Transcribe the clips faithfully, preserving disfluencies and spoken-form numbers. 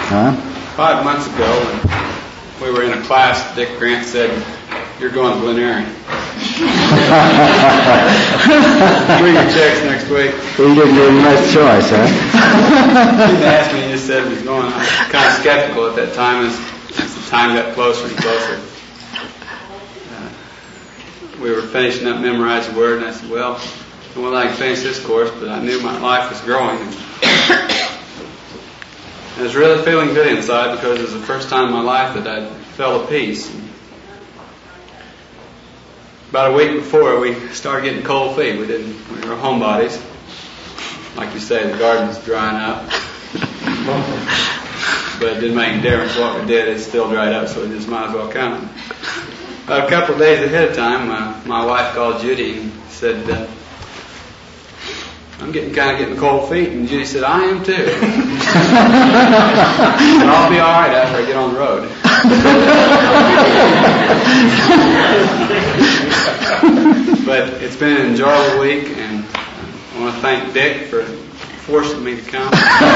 Huh? Five months ago, when we were in a class, Dick Grant said, "You're going to Glen Eyrie." Bring your checks next week. He didn't give him much choice, huh? He didn't ask me, he just said he was going. I was kind of skeptical at that time as, as the time got closer and closer. Uh, we were finishing up memorizing the word, and I said, well, well, I can finish this course, but I knew my life was growing. I was really feeling good inside because it was the first time in my life that I felt at peace. About a week before, we started getting cold feet. We didn't. We were homebodies. Like you say, the garden's drying up. But it didn't make any difference what we did. It still dried up, so we just might as well come. About a couple of days ahead of time, uh, my wife called Judy and said, uh, I'm getting kind of getting cold feet. And Judy said, I am too. And I'll be all right after I get on the road. But it's been an enjoyable week, and I want to thank Dick for forcing me to come.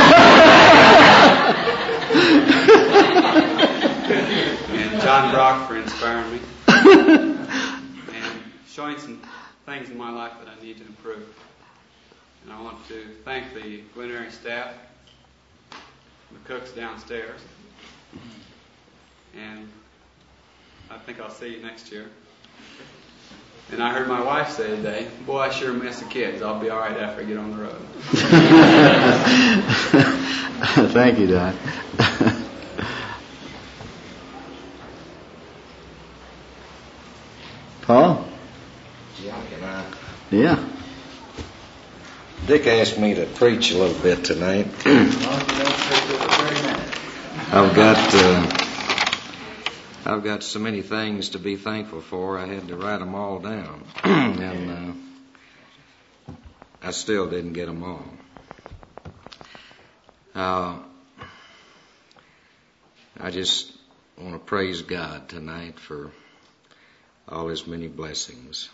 And John Brock for inspiring me. And showing some things in my life that I need to improve. And I want to thank the Glen Eyrie staff, the cooks downstairs, and I think I'll see you next year. And I heard my wife say today, boy, I sure miss the kids. I'll be all right after I get on the road. Thank you, Don. Paul? Yeah, can I? Yeah. Dick asked me to preach a little bit tonight. I've got uh, I've got so many things to be thankful for. I had to write them all down, and uh, I still didn't get them all. Uh, I just want to praise God tonight for all His many blessings.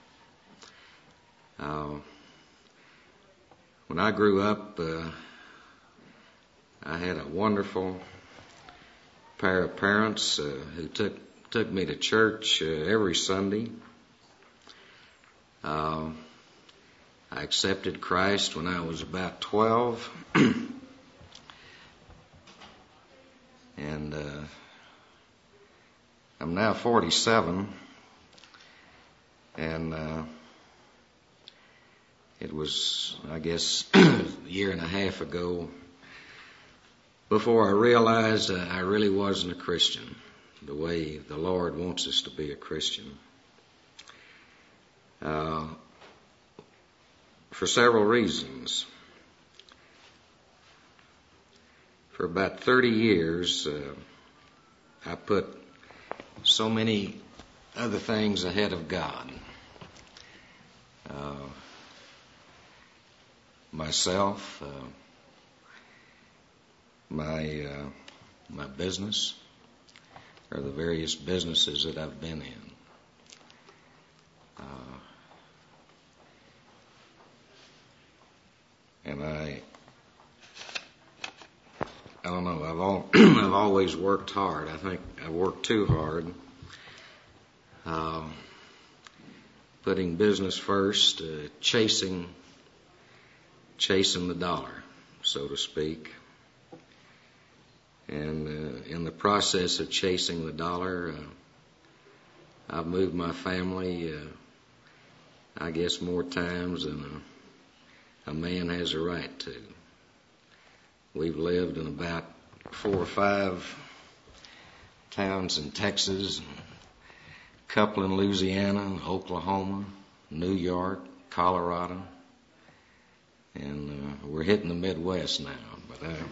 Uh, When I grew up, uh, I had a wonderful pair of parents uh, who took took me to church uh, every Sunday. Uh, I accepted Christ when I was about twelve, and uh, I'm now forty-seven, and uh, it was, I guess, a year and a half ago before I realized uh, I really wasn't a Christian the way the Lord wants us to be a Christian. Uh, for several reasons. For about thirty years, uh, I put so many other things ahead of God. Uh, myself, uh, my uh, my business, or the various businesses that I've been in. Uh, and I, I don't know. I've all I've always worked hard. I think I worked too hard. Uh, putting business first, uh, chasing. chasing the dollar, so to speak. And uh, in the process of chasing the dollar, uh, I've moved my family, uh, I guess, more times than a, a man has a right to. We've lived in about four or five towns in Texas, and a couple in Louisiana, Oklahoma, New York, Colorado. And uh, we're hitting the Midwest now. But uh,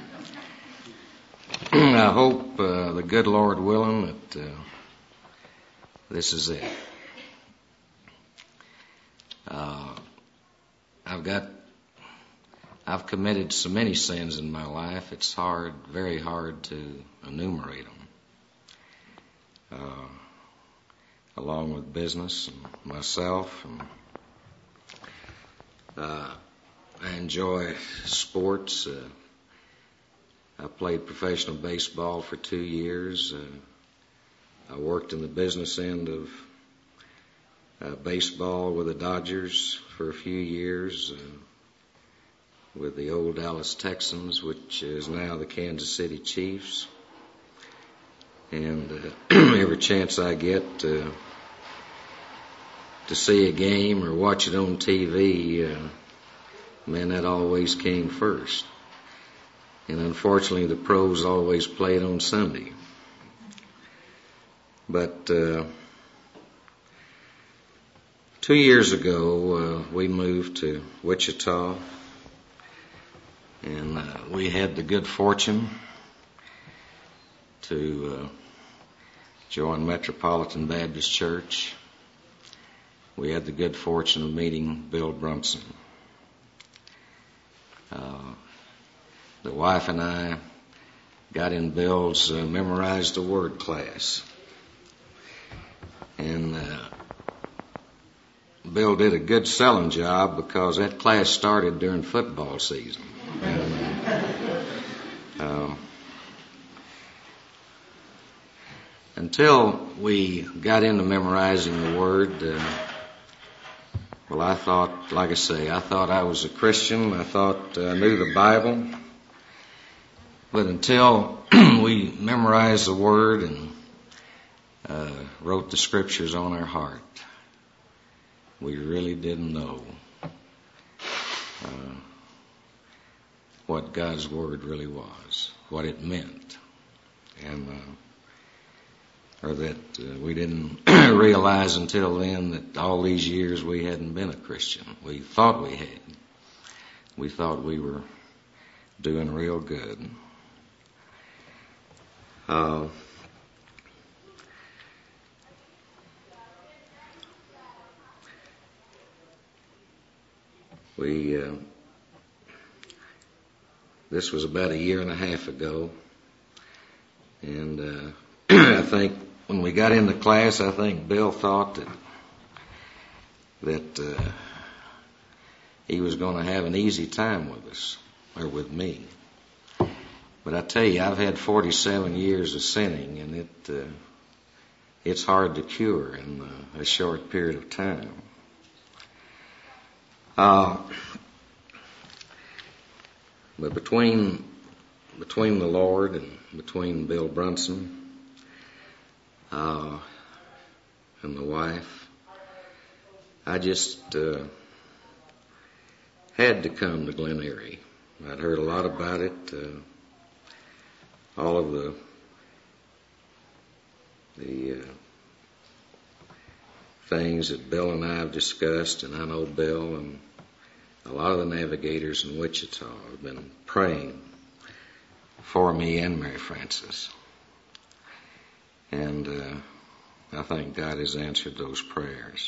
I hope, uh, the good Lord willing, that uh, this is it. Uh, I've got, I've committed so many sins in my life. It's hard, very hard to enumerate them. Uh, along with business and myself, and uh, I enjoy sports. Uh, I played professional baseball for two years. Uh, I worked in the business end of uh, baseball with the Dodgers for a few years, uh, with the old Dallas Texans, which is now the Kansas City Chiefs. And uh, every chance I get to, to see a game or watch it on T V, uh, man, that always came first. And unfortunately, the pros always played on Sunday. But uh, two years ago, uh, we moved to Wichita, and uh, we had the good fortune to uh, join Metropolitan Baptist Church. We had the good fortune of meeting Bill Brunson. Uh, the wife and I got in Bill's uh, Memorize the Word class. And uh, Bill did a good selling job because that class started during football season. And, uh, until we got into memorizing the Word, uh, well, I thought, like I say, I thought I was a Christian. I thought uh, I knew the Bible. But until we memorized the Word and uh, wrote the Scriptures on our heart, we really didn't know uh, what God's Word really was, what it meant. And uh, or that uh, we didn't realize until then that all these years we hadn't been a Christian. We thought we had. We thought we were doing real good. Uh, we, uh, this was about a year and a half ago, and uh, I think when we got into class, I think Bill thought that that uh, he was going to have an easy time with us, or with me. But I tell you, I've had forty-seven years of sinning, and it uh, it's hard to cure in uh, a short period of time. Uh, but between between the Lord and between Bill Brunson uh, and the wife, I just uh, had to come to Glen Eyrie. I'd heard a lot about it. Uh, all of the the uh, things that Bill and I have discussed, and I know Bill and a lot of the navigators in Wichita have been praying for me and Mary Frances. And uh, I think God has answered those prayers.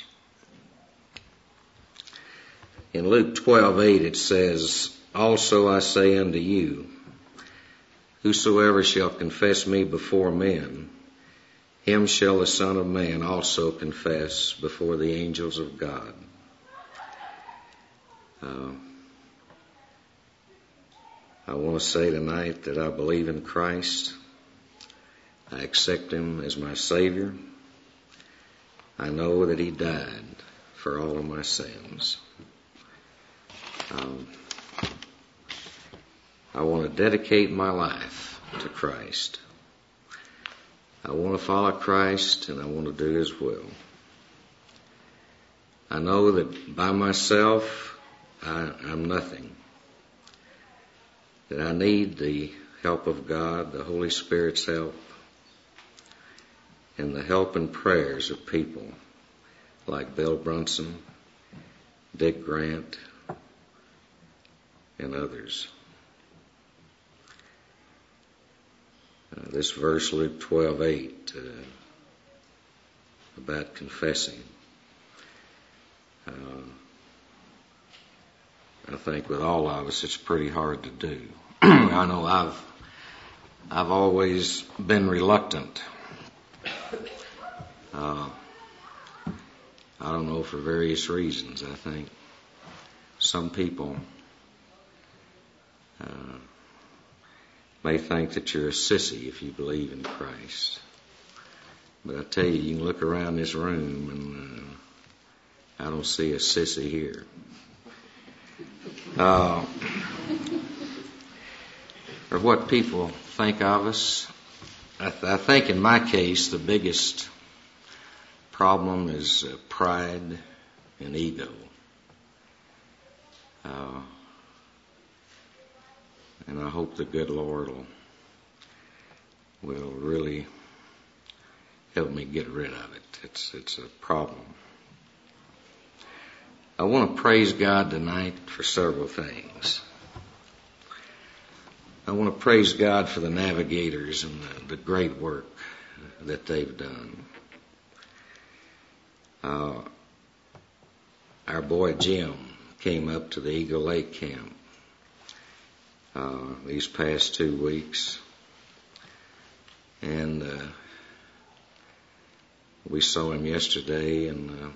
In Luke twelve eight it says, "Also I say unto you, whosoever shall confess me before men, him shall the Son of Man also confess before the angels of God." Uh, I want to say tonight that I believe in Christ. I accept Him as my Savior. I know that He died for all of my sins. Um, I want to dedicate my life to Christ. I want to follow Christ, and I want to do His will. I know that by myself, I, I'm nothing. That I need the help of God, the Holy Spirit's help, and the help and prayers of people like Bill Brunson, Dick Grant, and others. Uh, this verse, Luke twelve eight, uh, about confessing. Uh, I think with all of us, it's pretty hard to do. I know I've I've always been reluctant. Uh, I don't know, for various reasons. I think some people, uh, may think that you're a sissy if you believe in Christ. But I tell you, you can look around this room and uh, I don't see a sissy here. Uh, or what people think of us. I, th- I think in my case, the biggest problem is uh, pride and ego. Uh, and I hope the good Lord will, will really help me get rid of it. It's, it's a problem. I want to praise God tonight for several things. I want to praise God for the navigators and the, the great work that they've done. Uh, our boy Jim came up to the Eagle Lake camp uh, these past two weeks, and uh, we saw him yesterday, and uh,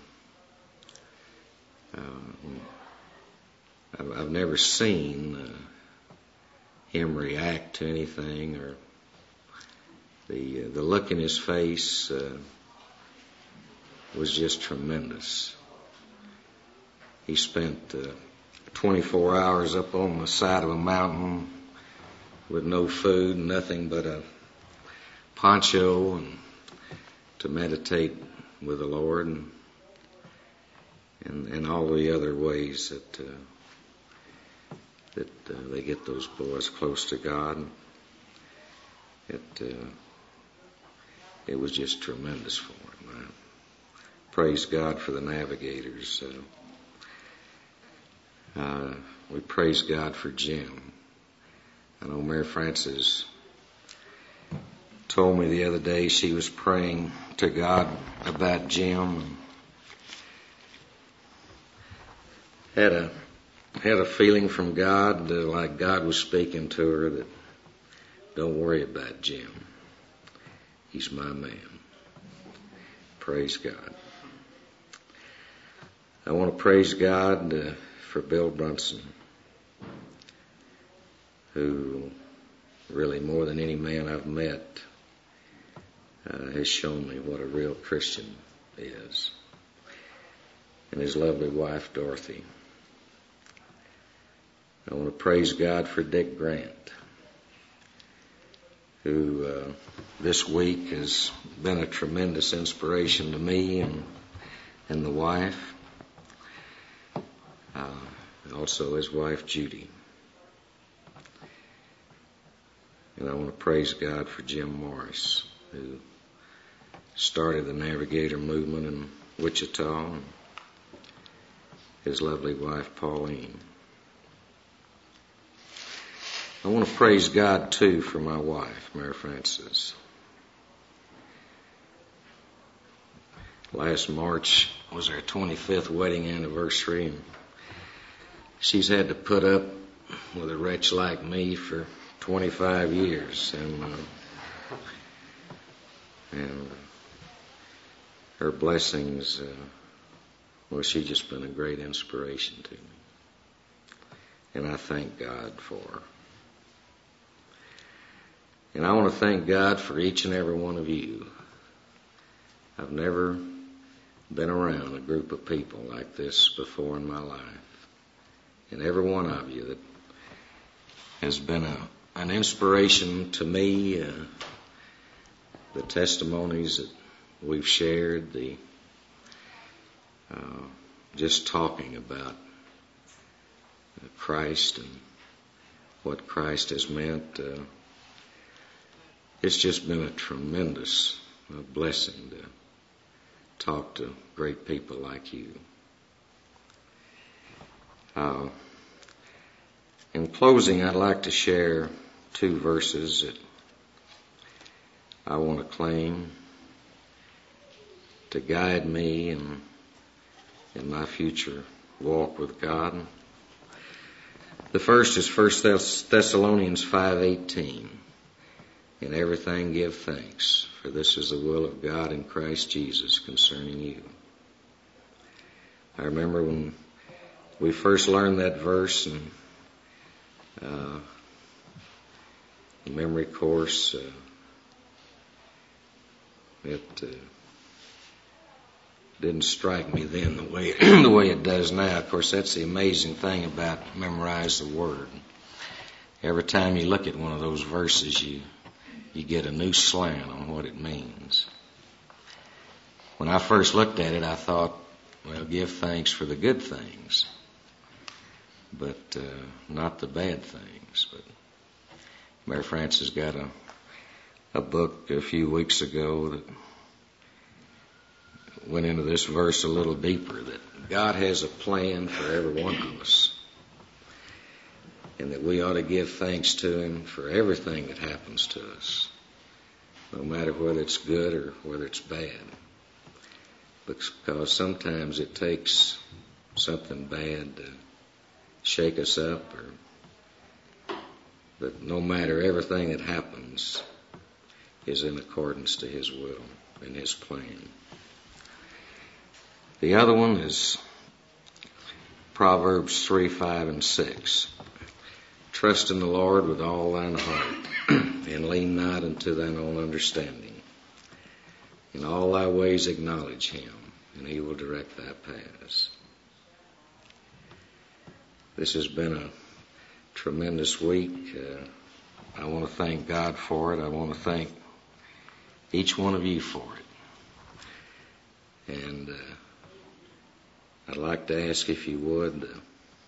uh, I've, I've never seen uh, him react to anything, or the uh, the look in his face uh, was just tremendous. He spent uh, twenty-four hours up on the side of a mountain with no food, nothing but a poncho, and to meditate with the Lord, and and, and all the other ways that uh, that uh, they get those boys close to God. It uh, it was just tremendous for him. I praise God for the navigators. Uh, uh, we praise God for Jim. I know Mary Frances told me the other day she was praying to God about Jim. Had a had a feeling from God, uh, like God was speaking to her, that don't worry about Jim. He's my man. Praise God. I want to praise God uh, for Bill Brunson, who really more than any man I've met uh, has shown me what a real Christian is, and his lovely wife Dorothy. I want to praise God for Dick Grant, who uh, this week has been a tremendous inspiration to me and and the wife, uh, also his wife Judy. And I want to praise God for Jim Morris, who started the Navigator movement in Wichita, and his lovely wife Pauline. I want to praise God, too, for my wife, Mary Frances. Last March was our twenty-fifth wedding anniversary, and she's had to put up with a wretch like me for twenty-five years, and uh, and her blessings, uh, well, she's just been a great inspiration to me, and I thank God for her. And I want to thank God for each and every one of you. I've never been around a group of people like this before in my life. And every one of you that has been a, an inspiration to me, uh, the testimonies that we've shared, the uh, just talking about Christ and what Christ has meant. Uh, It's just been a tremendous uh, blessing to talk to great people like you. Uh, in closing, I'd like to share two verses that I want to claim to guide me in, in my future walk with God. The first is First Thessalonians five eighteen. In everything give thanks, for this is the will of God in Christ Jesus concerning you. I remember when we first learned that verse, and uh, the memory course. Uh, it uh, didn't strike me then the way the way it does now. Of course, that's the amazing thing about memorize the Word. Every time you look at one of those verses, you you get a new slant on what it means. When I first looked at it, I thought, well, give thanks for the good things, but uh, not the bad things. But Mary Frances got a a book a few weeks ago that went into this verse a little deeper, that God has a plan for every one of us, and that we ought to give thanks to Him for everything that happens to us, no matter whether it's good or whether it's bad. Because sometimes it takes something bad to shake us up, or, but no matter, everything that happens is in accordance to His will and His plan. The other one is Proverbs three, five, and six. Trust in the Lord with all thine heart, and lean not unto thine own understanding. In all thy ways acknowledge Him, and He will direct thy paths. This has been a tremendous week. Uh, I want to thank God for it. I want to thank each one of you for it. And uh, I'd like to ask if you would uh,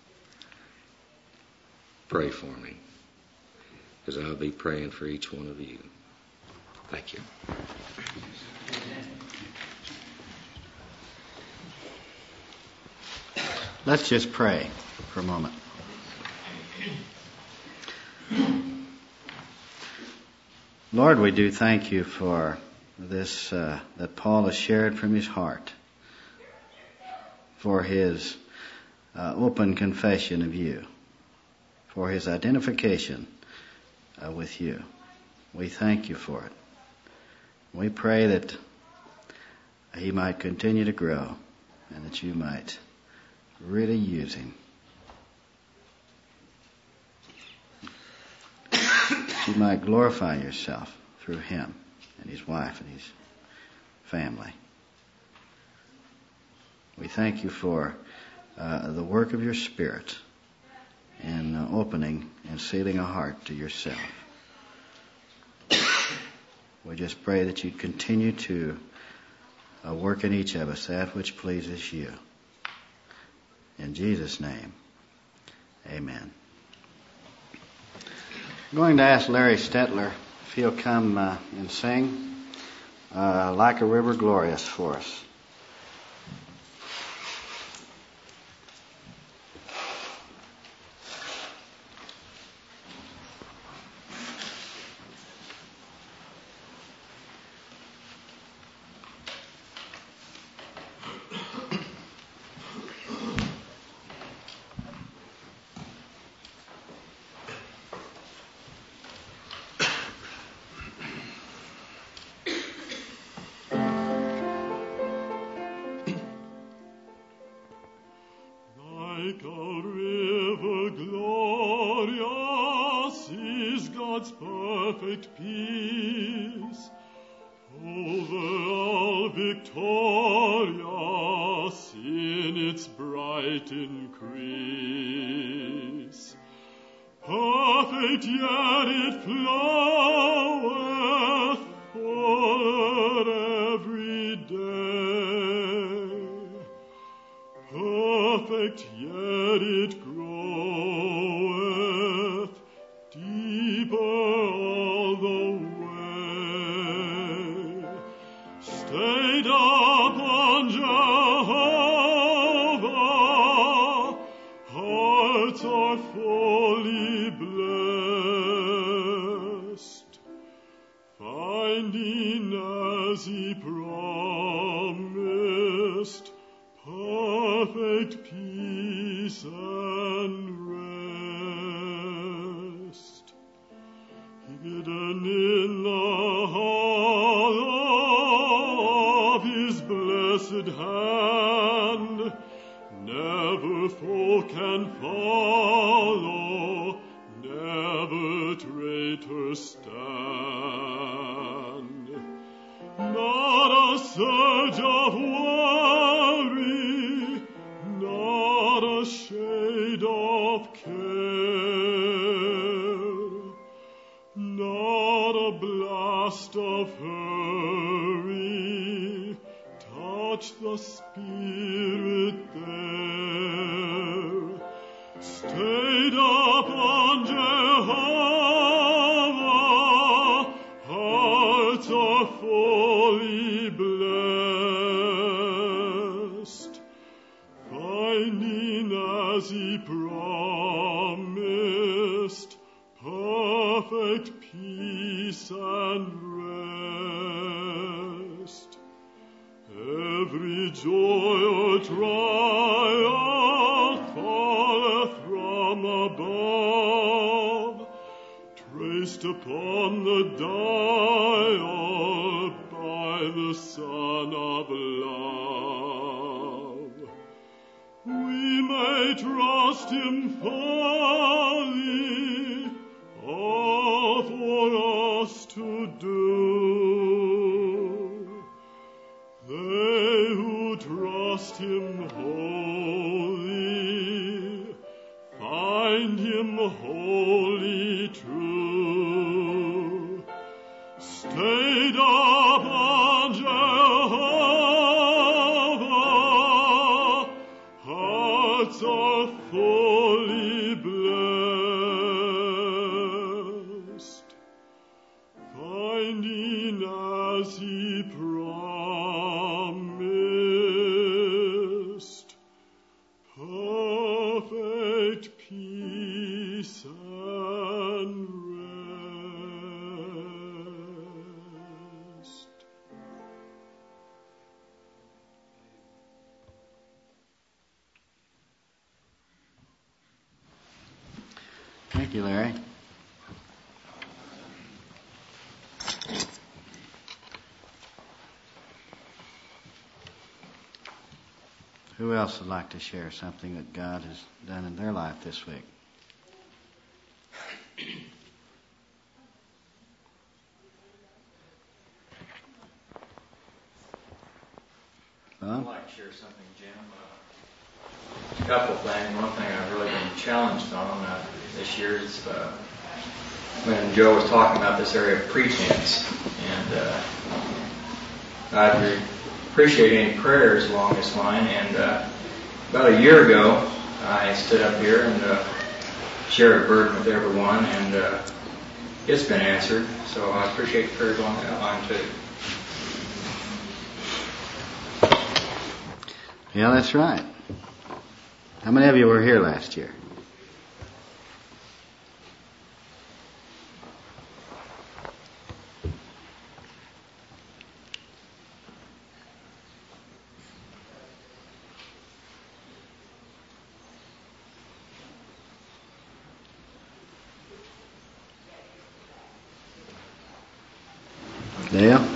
pray for me, because I'll be praying for each one of you. Thank you. Let's just pray for a moment. Lord, we do thank you for this, uh, that Paul has shared from his heart, for his uh, open confession of you, for his identification uh, with you. We thank you for it. We pray that he might continue to grow, and that you might really use him. That you might glorify yourself through him and his wife and his family. We thank you for uh, the work of your Spirit in uh, opening and sealing a heart to yourself. We just pray that you'd continue to uh, work in each of us that which pleases you. In Jesus' name, amen. I'm going to ask Larry Stetler if he'll come uh, and sing uh, Like a River Glorious for us. Like a river glorious is God's perfect peace, overall victorious in its bright increase. Perfect yet it floweth fuller every day. Perfect yet it groweth deeper all the way. Stayed upon Jehovah, hearts are fully blessed, finding as he promised perfect peace and rest. Hidden in the hollow of his blessed hand, never foe can follow, never traitor stand. surge of worry, not a shade of care, not a blast of hurry, touch the spirit there. Stayed upon Jehovah, hearts are fully blessed, finding as he promised perfect peace and rest. Every joy or trial falleth from above, traced upon the dial by the Son of Love. We may trust him fully, all for us to do. They who trust him wholly find him wholly true. Stayed upon Jehovah, hearts are fully blessed, finding as he promised perfect peace and rest. Thank you, Larry. Who else would like to share something that God has done in their life this week? I'd like to share something, Jim. Uh, a couple of things. One thing I've really been challenged on uh, this year is uh, when Joe was talking about this area of pretense. And uh, I'd re- appreciate any prayers along this line. And uh, about a year ago, I stood up here and uh, shared a burden with everyone, and uh, it's been answered. So I appreciate prayers along that line, too. Yeah, that's right. How many of you were here last year? Dale?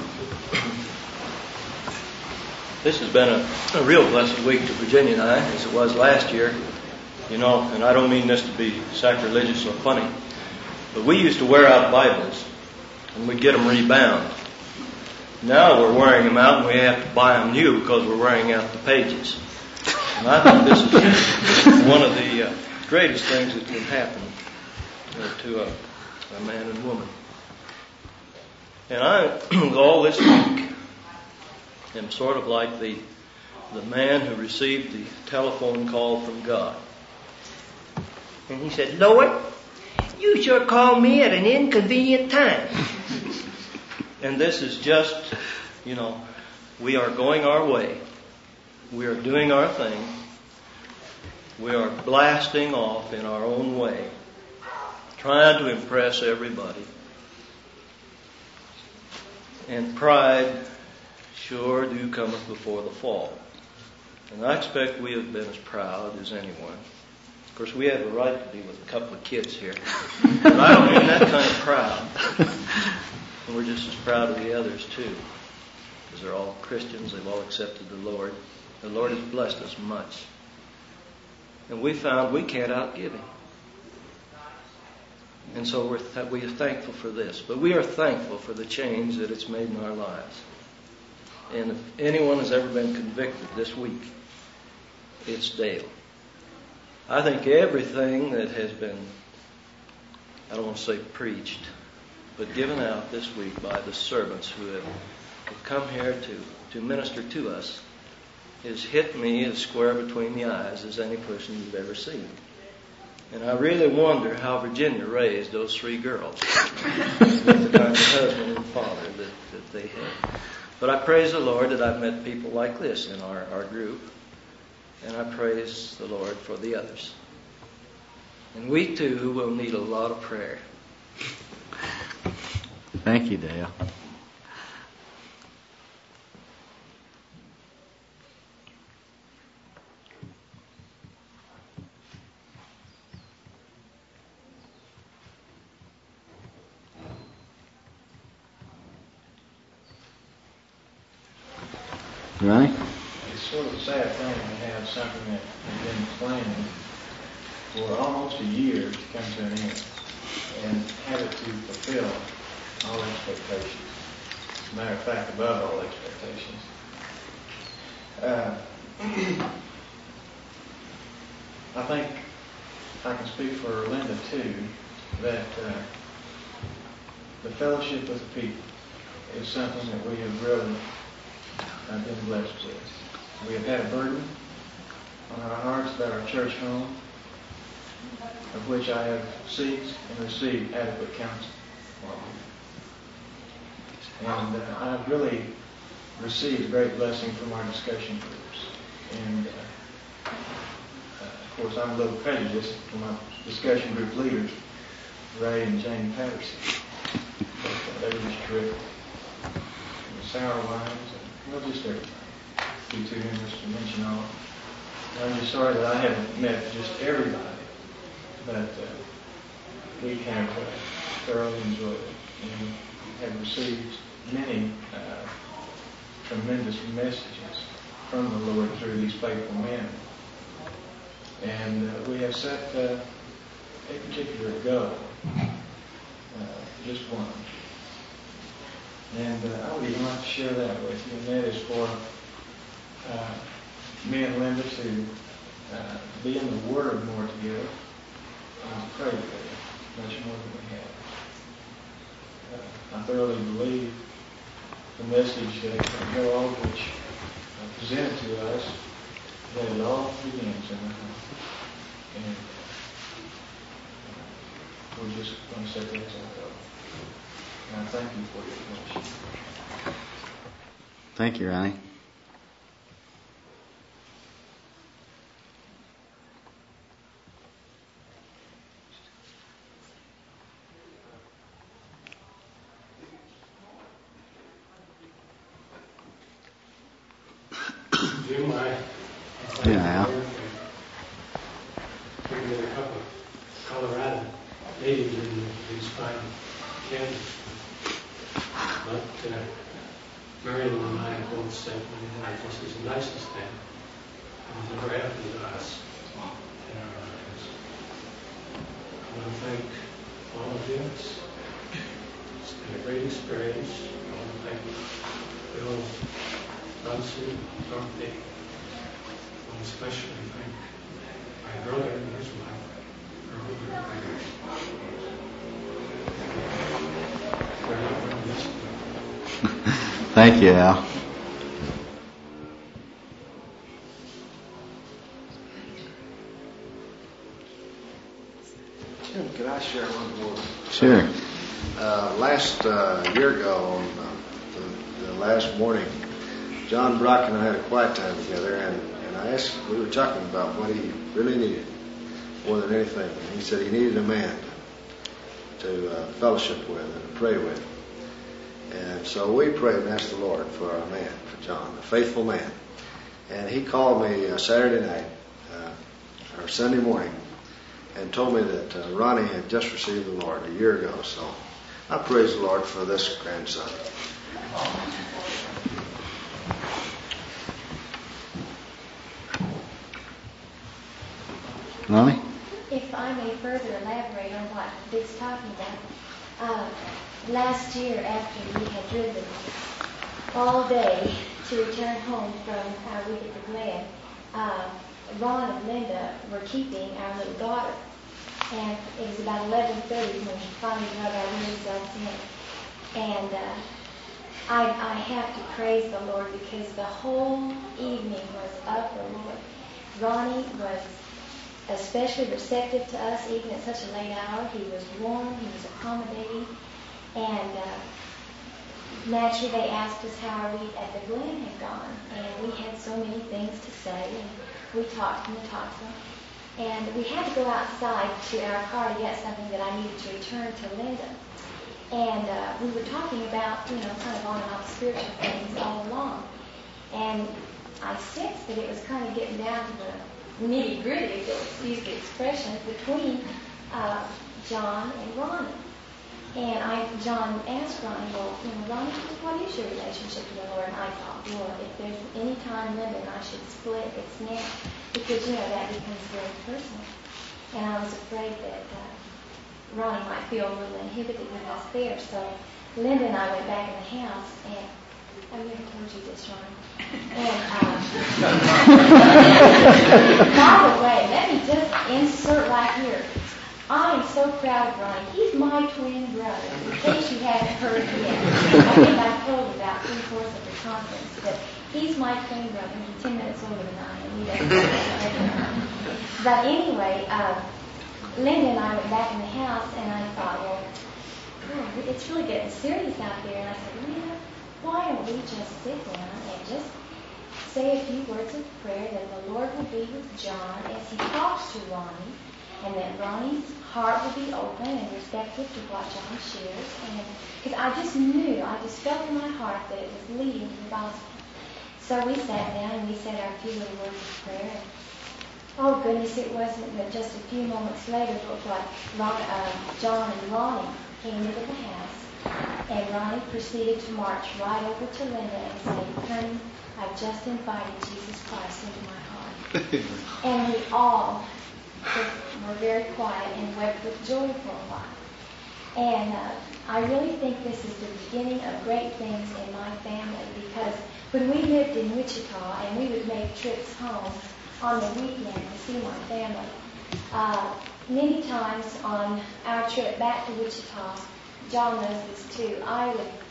This has been a, a real blessed week to Virginia and I, as it was last year. You know, and I don't mean this to be sacrilegious or funny, but we used to wear out Bibles, and we'd get them rebound. Now we're wearing them out, and we have to buy them new because we're wearing out the pages. And I think this is one of the uh, greatest things that can happen uh, to a, a man and woman. And I, all this week, am sort of like the the man who received the telephone call from God. And he said, "Lord, you sure called me at an inconvenient time." And this is just, you know, we are going our way. We are doing our thing. We are blasting off in our own way, trying to impress everybody. And pride sure do cometh before the fall. And I expect we have been as proud as anyone. Of course, we have a right to be with a couple of kids here. But I don't mean that kind of proud. And we're just as proud of the others, too. Because they're all Christians. They've all accepted the Lord. The Lord has blessed us much. And we found we can't outgive Him. And so we're th- we are thankful for this. But we are thankful for the change that it's made in our lives. And if anyone has ever been convicted this week, it's Dale. I think everything that has been, I don't want to say preached, but given out this week by the servants who have, have come here to, to minister to us has hit me as square between the eyes as any person you've ever seen. And I really wonder how Virginia raised those three girls with the kind of husband and father that, that they had. But I praise the Lord that I've met people like this in our, our group. And I praise the Lord for the others. And we too will need a lot of prayer. Thank you, Dale. Right? It's sort of a sad thing to have something that has been planning for almost a year to come to an end and have it to fulfill all expectations. As a matter of fact, above all expectations. Uh, I think I can speak for Linda too, that uh, the fellowship with the people is something that we have really uh, been blessed with. We have had a burden on our hearts about our church home, of which I have seeked and received adequate counsel. And uh, I've really received great blessing from our discussion groups. And uh, uh, of course, I'm a little prejudiced from my discussion group leaders, Ray and Jane Patterson. But, uh, they were just terrific. And the sour wines, and well, just everything. Be too numerous to mention all. And I'm just sorry that I haven't met just everybody, but uh, we have uh, thoroughly enjoyed it and have received many uh, tremendous messages from the Lord through these faithful men. And uh, we have set uh, a particular goal, uh, just one. And uh, I would even like to share that with you, and that is for uh, me and Linda to uh, be in the Word more together and to pray together much more than we have. Uh, I thoroughly believe the message that Joel which uh, presented to us, that it all begins in the home. And uh, we're just going to set that example. And I thank you for your attention. Thank you, Ronnie. Jim, I, I Yeah. bring in a couple of Colorado natives in these fine candies. But uh, Marion and I both said, well, this is the nicest thing that has ever happened to us in our lives. I want to thank all of you. It's, it's been a great experience. I want to thank Bill Bunsen, Dorothy. I want to especially thank my brother and his wife, Earl Bear. They're not going to miss me. Thank you, Al. Jim, could I share one more? Sure. Uh, last uh, year ago, on uh, the, the last morning, John Brock and I had a quiet time together, and, and I asked, we were talking about what he really needed more than anything. And he said he needed a man to uh, fellowship with and to pray with. And so we prayed and asked the Lord for our man, for John, a faithful man. And he called me uh, Saturday night, uh, or Sunday morning, and told me that uh, Ronnie had just received the Lord a year ago. So I praise the Lord for this grandson. Ronnie? If I may further elaborate on what Dick's talking about, uh, last year after we had driven all day to return home from our week at the Glen, uh, Ron and Linda were keeping our little daughter. And it was about eleven thirty when we finally got our results in. And uh, I, I have to praise the Lord because the whole evening was of the Lord. Ronnie was especially receptive to us even at such a late hour. He was warm, he was accommodating, and uh, naturally they asked us how our week at the Glen had gone. And we had so many things to say, and we talked and we talked to them. And we had to go outside to our car to get something that I needed to return to Linda. And uh, we were talking about, you know, kind of on and off spiritual things all along. And I sensed that it was kind of getting down to the nitty-gritty, if you'll excuse the expression, between uh, John and Ronnie. And I, John asked Ronnie, well, you know, Ronnie, what is your relationship to the Lord? And I thought, Lord, if there's any time Linda and I should split, it's now. Because, you know, that becomes very personal. And I was afraid that uh, Ronnie might feel a little inhibited with us there. So Linda and I went back in the house, and I never told you this, Ronnie. And uh, by the way, let me just insert right here. I am so proud of Ronnie. He's my twin brother, in case you haven't heard yet. I think I've told about three-fourths of the conference, but he's my twin brother. He's ten minutes older than I am. He doesn't know that. But anyway, uh, Linda and I went back in the house, and I thought, well, God, it's really getting serious out there. And I said, Linda, why don't we just sit down and just say a few words of prayer that the Lord will be with John as he talks to Ronnie, and that Ronnie's heart will be open and receptive to what John shares. And because I just knew, I just felt in my heart that it was leading to the gospel. So we sat down and we said our few little words of prayer. And, oh goodness, it wasn't but just a few moments later but Ron, uh, John and Ronnie came into the house, and Ronnie proceeded to march right over to Linda and say, honey, I've just invited Jesus Christ into my heart. And we all were very quiet and wept with joy for a while. And uh, I really think this is the beginning of great things in my family, because when we lived in Wichita and we would make trips home on the weekend to see my family, uh, many times on our trip back to Wichita, John knows this too, I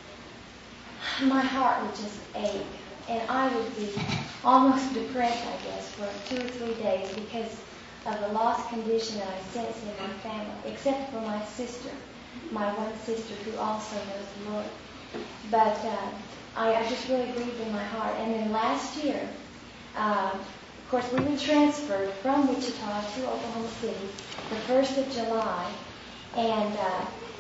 would, my heart would just ache, and I would be almost depressed, I guess, for two or three days because of the lost condition that I sense in my family, except for my sister, my one sister who also knows the Lord. But uh, I, I just really grieved in my heart. And then last year, uh, of course, we were transferred from Wichita to Oklahoma City the first of July, and uh,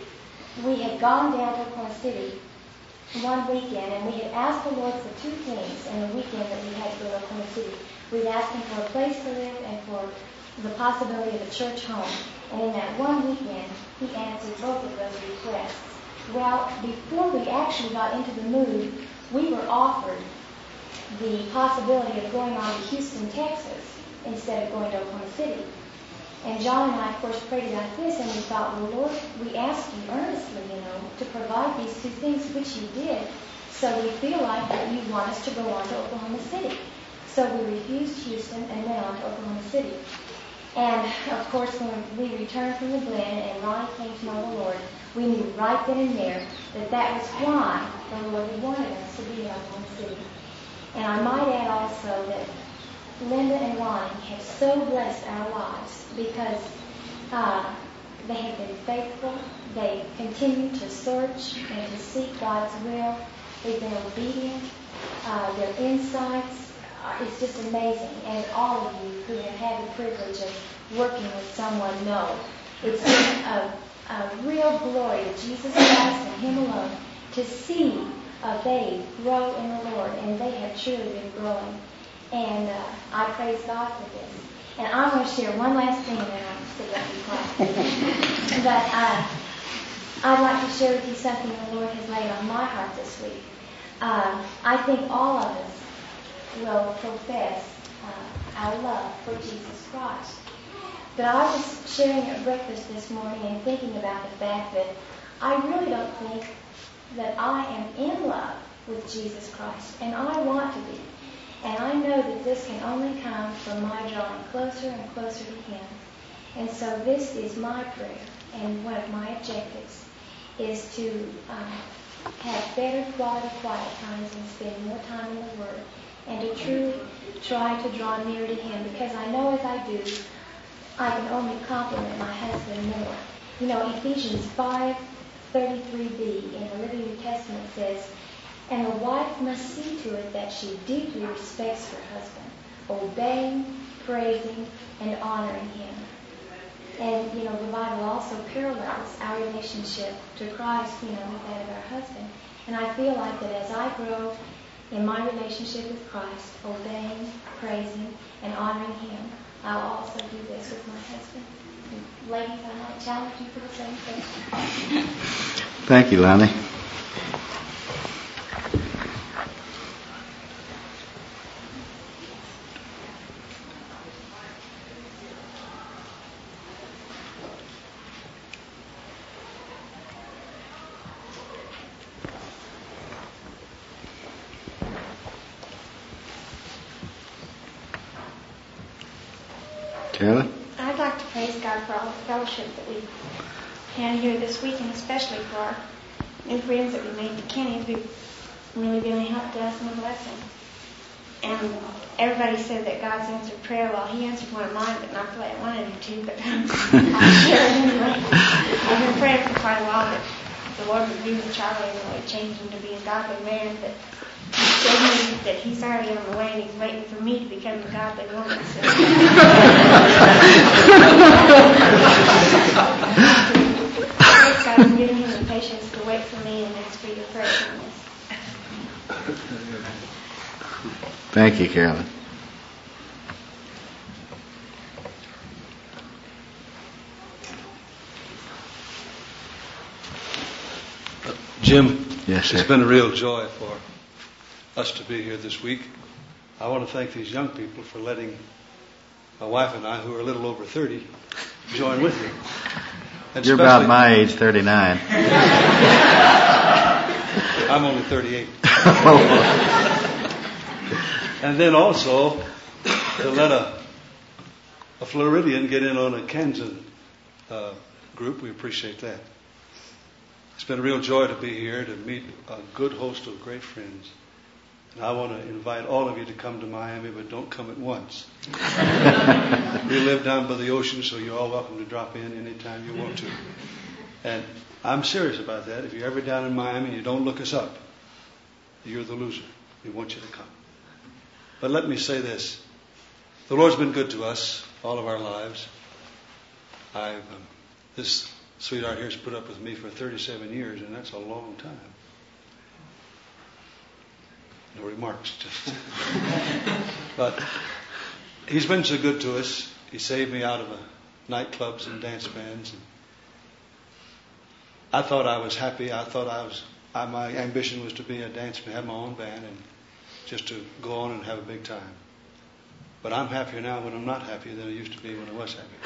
we had gone down to Oklahoma City one weekend, and we had asked the Lord for two things in the weekend that we had to go to Oklahoma City. We'd asked Him for a place to live and for the possibility of a church home. And in that one weekend, He answered both of those requests. Well, before we actually got into the mood, we were offered the possibility of going on to Houston, Texas, instead of going to Oklahoma City. And John and I, of course, prayed about this, and we thought, well, Lord, we asked you earnestly, you know, to provide these two things, which you did, so we feel like that you want us to go on to Oklahoma City. So we refused Houston and went on to Oklahoma City. And, of course, when we returned from the Glen and Ronnie came to know the Lord, we knew right then and there that that was why the Lord had wanted us to be in Oklahoma City. And I might add also that Linda and Ronnie have so blessed our lives because uh, they have been faithful. They continue to search and to seek God's will. They've been obedient. Uh, their insights, uh, it's just amazing. And all of you who have had the privilege of working with someone know it's been a, a real glory to Jesus Christ and Him alone to see a babe grow in the Lord, and they have truly been growing. And uh, I praise God for this. And I'm going to share one last thing, and then I'll sit down and be quiet. But uh, I'd like to share with you something the Lord has laid on my heart this week. Uh, I think all of us will profess uh, our love for Jesus Christ. But I was sharing at breakfast this morning and thinking about the fact that I really don't think that I am in love with Jesus Christ. And I want to be. And I know that this can only come from my drawing closer and closer to Him. And so this is my prayer, and one of my objectives is to um, have better quality quiet times and spend more time in the Word, and to truly try to draw near to Him, because I know as I do, I can only compliment my husband more. You know, Ephesians five thirty-three b in the Living New Testament says, "And the wife must see to it that she deeply respects her husband, obeying, praising, and honoring him." And, you know, the Bible also parallels our relationship to Christ, you know, with that of our husband. And I feel like that as I grow in my relationship with Christ, obeying, praising, and honoring Him, I'll also do this with my husband. And ladies, I might challenge you for the same thing. Thank you, Lonnie. Carolyn? I'd like to praise God for all the fellowship that we've had here this week, and especially for our new friends that we made, the Kennys, who've really been a help to us and a blessing. And everybody said that God's answered prayer. Well, He answered one of mine, but not the way I wanted Him to, but I'm sure anyway. I've been praying for quite a while that the Lord would be with Charlie and really change him to be a godly man, but He showed me that He's already on the way and He's waiting for me to become a godly woman. So. Praise God for giving Him the patience to wait for me, and ask for your prayers on this. Thank you, Carolyn. Jim, yes, sir. It's been a real joy for us to be here this week. I want to thank these young people for letting my wife and I, who are a little over thirty, join with you. And You're about my age, thirty-nine. I'm only thirty-eight. And then also to let a, a Floridian get in on a Kansan uh, group. We appreciate that. It's been a real joy to be here to meet a good host of great friends. And I want to invite all of you to come to Miami, but don't come at once. We live down by the ocean, so you're all welcome to drop in anytime you want to. And I'm serious about that. If you're ever down in Miami and you don't look us up, you're the loser. We want you to come. But let me say this. The Lord's been good to us all of our lives. I've um, this sweetheart here's put up with me for thirty-seven years, and that's a long time. No remarks, just. But He's been so good to us. He saved me out of a nightclubs and dance bands. And I thought I was happy. I thought I was. I, my ambition was to be a dance man, have my own band, and just to go on and have a big time. But I'm happier now when I'm not happy than I used to be when I was happy.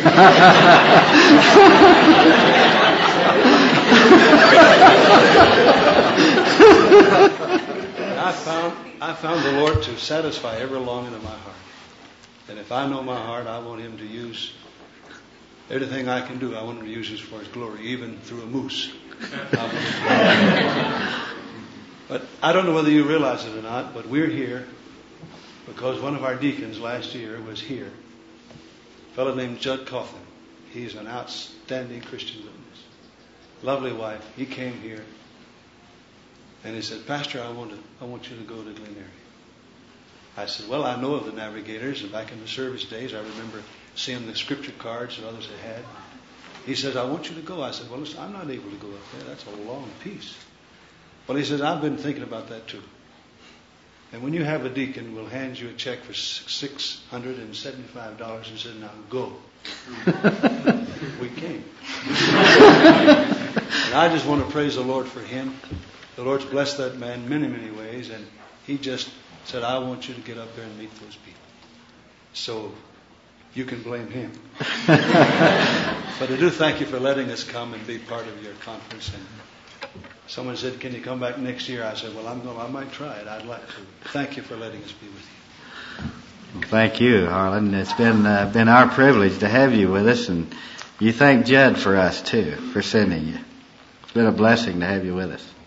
I found I found the Lord to satisfy every longing of my heart. And if I know my heart, I want Him to use everything I can do. I want Him to use it for His glory, even through a moose. But I don't know whether you realize it or not, but we're here because one of our deacons last year was here. A fellow named Judd Coughlin. He's an outstanding Christian witness. Lovely wife. He came here and he said, "Pastor, I want to, I want you to go to Glen Eyrie." I said, "Well, I know of the Navigators, and back in the service days, I remember seeing the scripture cards that others had had." He says, "I want you to go." I said, "Well, listen, I'm not able to go up there. That's a long piece." Well, he says, "I've been thinking about that too. And when you have a deacon, we'll hand you a check for six hundred seventy-five dollars and said, 'Now go.'" We came. And I just want to praise the Lord for him. The Lord's blessed that man many, many ways, and he just said, "I want you to get up there and meet those people." So you can blame him. But I do thank you for letting us come and be part of your conference. And someone said, "Can you come back next year?" I said, "Well, I'm going. I might try it. I'd like to." Thank you for letting us be with you. Well, thank you, Harlan. It's been uh, been our privilege to have you with us, and you thank Judd for us too, for sending you. It's been a blessing to have you with us.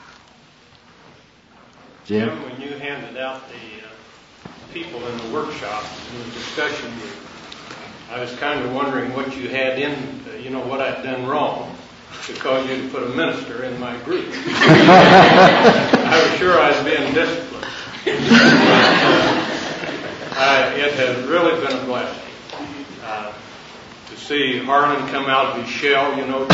Jim? Jim, when you handed out the uh, people in the workshop, in the discussion group, I was kind of wondering what you had in, uh, you know, what I'd done wrong to cause you to put a minister in my group. I was sure I was being disciplined. uh, I, it has really been a blessing uh, to see Harlan come out of his shell, you know.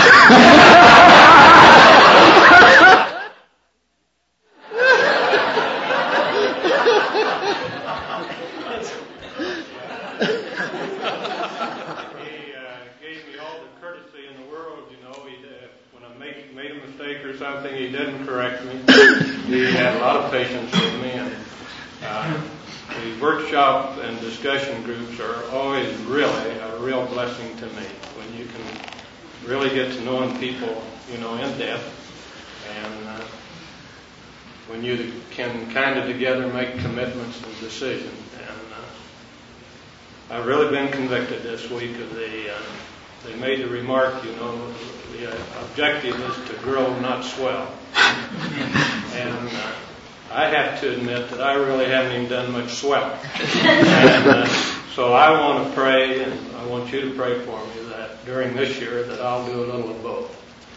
Something he didn't correct me. He had a lot of patience with me, and uh, the workshop and discussion groups are always really a real blessing to me when you can really get to knowing people, you know, in depth, and uh, when you can kind of together make commitments and decisions. And uh, I've really been convicted this week of the. Uh, They made the remark, you know, the objective is to grow, not swell. And uh, I have to admit that I really haven't even done much swell. And uh, so I want to pray, and I want you to pray for me that during this year that I'll do a little of both.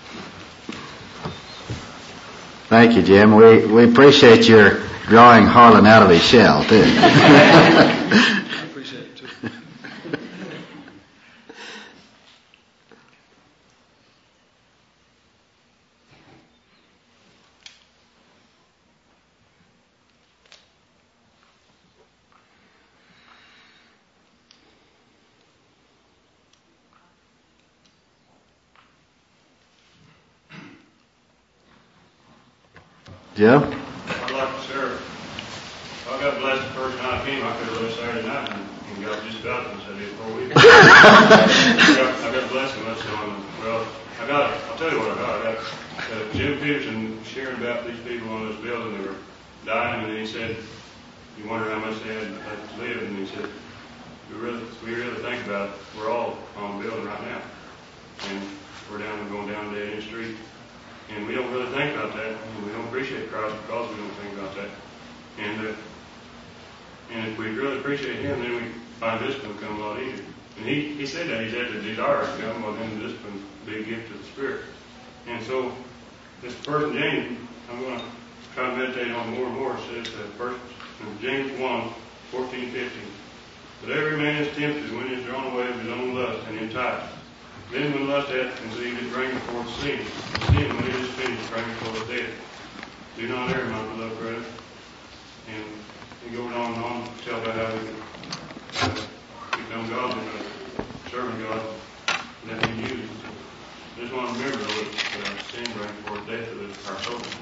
Thank you, Jim. We we appreciate your drawing Harlan out of his shell, too. I appreciate it, too. Joe? I'd like to serve. I got blessed the first time I came. I could have left Saturday night and, and got just about it instead of four weeks. I got, I got blessed and that's on. Well, I got, I'll tell you what I got. I got uh, Jim Peterson sharing about these people on this building that were dying, and he said, you wonder how much they had to live, and he said, we really, we really think about it. We're all on the building right now, and we're down, we're going down the Indian Street. And we don't really think about that, and we don't appreciate Christ because we don't think about that. And uh, and if we really appreciate Him, then we find discipline come a lot easier. And he, he said that. He said the desire to come, well, then the discipline will be a gift of the Spirit. And so this person, James, I'm going to try to meditate on more and more. It says, uh, first, in James one, fourteen, fifteen. But every man is tempted when he is drawn away of his own lust and enticed. Then when lust hath conceived, it bringeth forth sin. Sin, when it is finished, bringeth forth death. Do not err, my beloved brother. And he goes on and on to tell about how we can uh, become godly, uh, serving God, that we use. I just want to remember, though, that uh, sin brings forth death to our soul.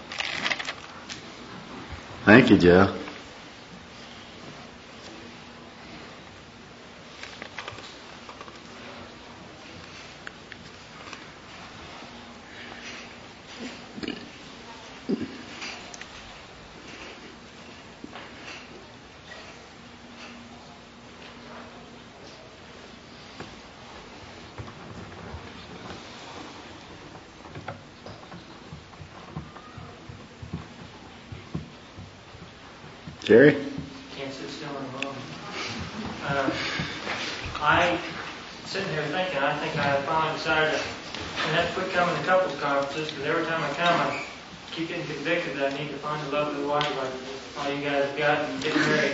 Thank you, Joe. Jerry? Can't sit still in a moment. Uh, I, sitting here thinking, I think I finally decided to, I have to quit coming to couples conferences because every time I come, I keep getting convicted that I need to find a lovely wife like all you guys got and get married.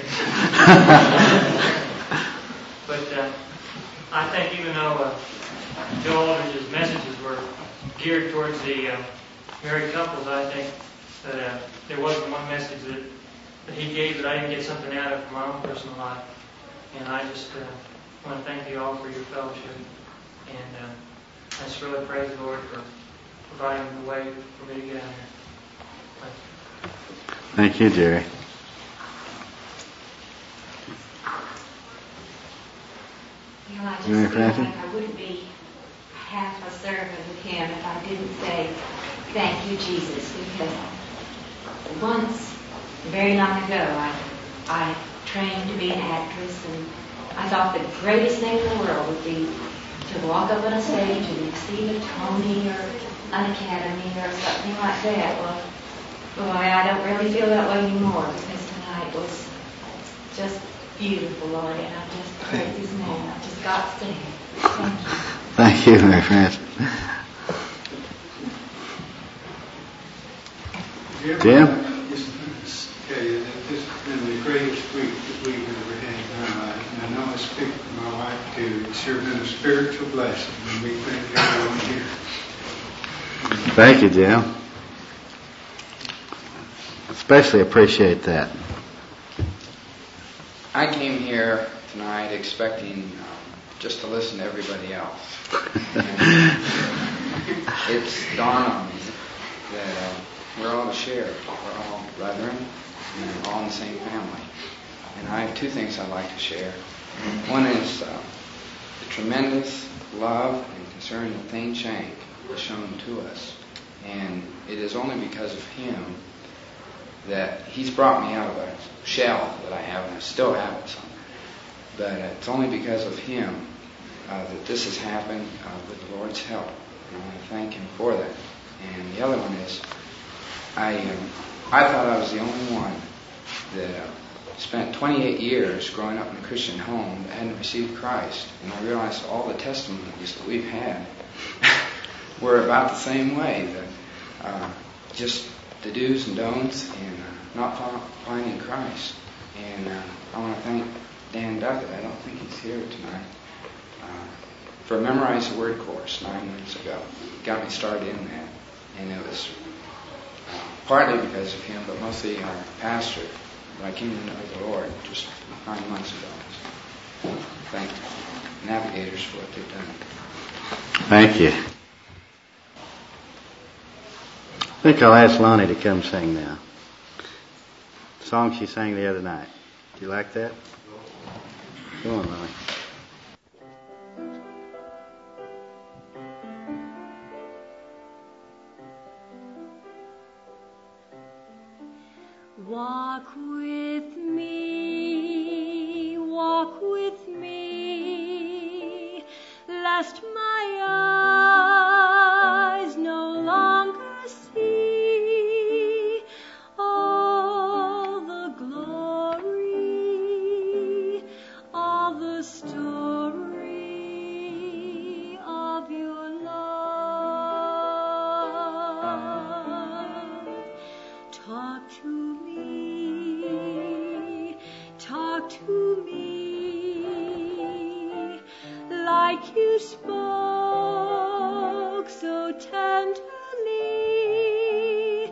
But uh, I think even though uh, Joe Aldridge's messages were geared towards the uh, married couples, I think that uh, there wasn't one message that that he gave that I didn't get something out of from my own personal life. And I just uh, want to thank you all for your fellowship. And uh, I just really praise the Lord for providing the way for me to get out here. Thank you, Jerry. You know, I just feel like I wouldn't be half a servant of Him if I didn't say thank you, Jesus, because once, very long ago, I, I trained to be an actress, and I thought the greatest thing in the world would be to walk up on a stage and receive a Tony or an Academy or something like that. Well, boy, I don't really feel that way anymore, because tonight was just beautiful, Lord, and I just praise His name. I just got to stand. Thank you. Thank you, Mary Frances. Jim? Just tell you that this has been the greatest week that we've ever had in our life. And I know I speak for my wife too. It's sure been a spiritual blessing, and we thank everyone here. Thank you, Jim. Especially appreciate that. I came here tonight expecting um, just to listen to everybody else. It's dawned on me that uh, we're all to share. We're all brethren, and we're all in the same family. And I have two things I'd like to share. One is uh, the tremendous love and concern that Thane Shank has shown to us. And it is only because of him that he's brought me out of a shell that I have, and I still have it somewhere. But uh, it's only because of him uh, that this has happened uh, with the Lord's help. And I want to thank him for that. And the other one is, I um, I thought I was the only one that uh, spent twenty-eight years growing up in a Christian home that hadn't received Christ. And I realized all the testimonies that we've had were about the same way. The, uh, just the do's and don'ts and uh, not finding Christ. And uh, I want to thank Dan Duckett, I don't think he's here tonight, uh, for Memorize the Word course nine months ago. Got me started in that. And it was uh, partly because of him, but mostly our pastor, that I came to know the Lord just nine months ago. So thank Navigators for what they've done. Thank you. I think I'll ask Lonnie to come sing now. The song she sang the other night. Do you like that? Go on, Lonnie. Walk with me, walk with me, lest my eyes no longer see all the glory, all the story of your love. Talk to me, talk to me, like you spoke so tenderly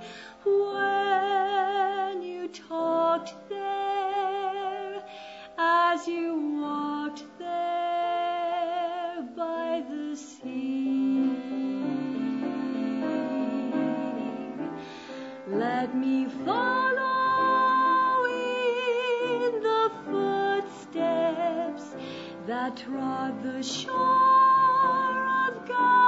when you talked there, as you walked there by the sea. Let me follow in the footsteps that trod the shore of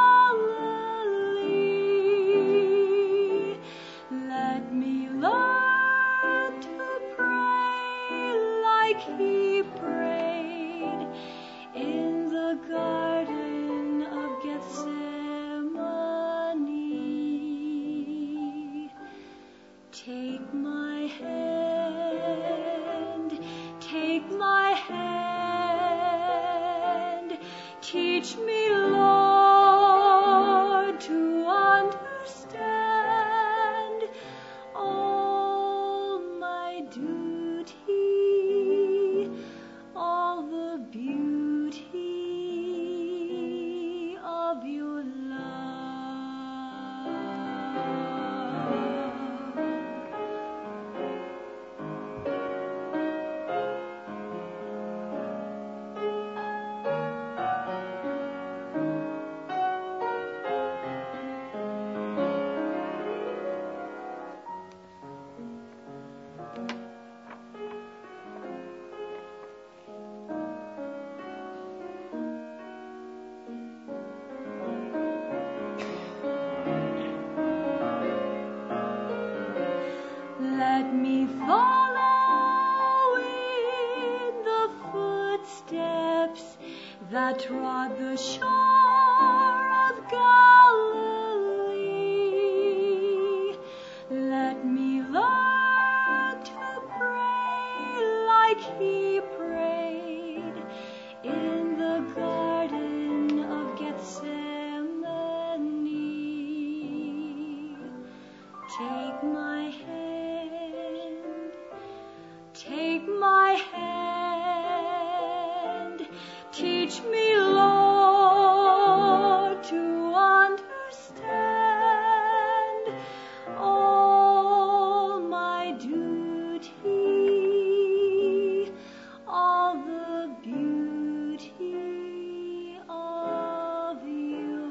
Galilee. Let me learn to pray like he prayed in the Garden of Gethsemane. Take my hand, take my hand, teach me, Lord, to understand all my duty, all the beauty of your love. Let me follow in the footsteps that trod the shore of Galilee. Let me learn to pray like he prayed in the Garden of Gethsemane. Take my hand, take my hand, teach me, Lord, to understand all my duty, all the beauty of your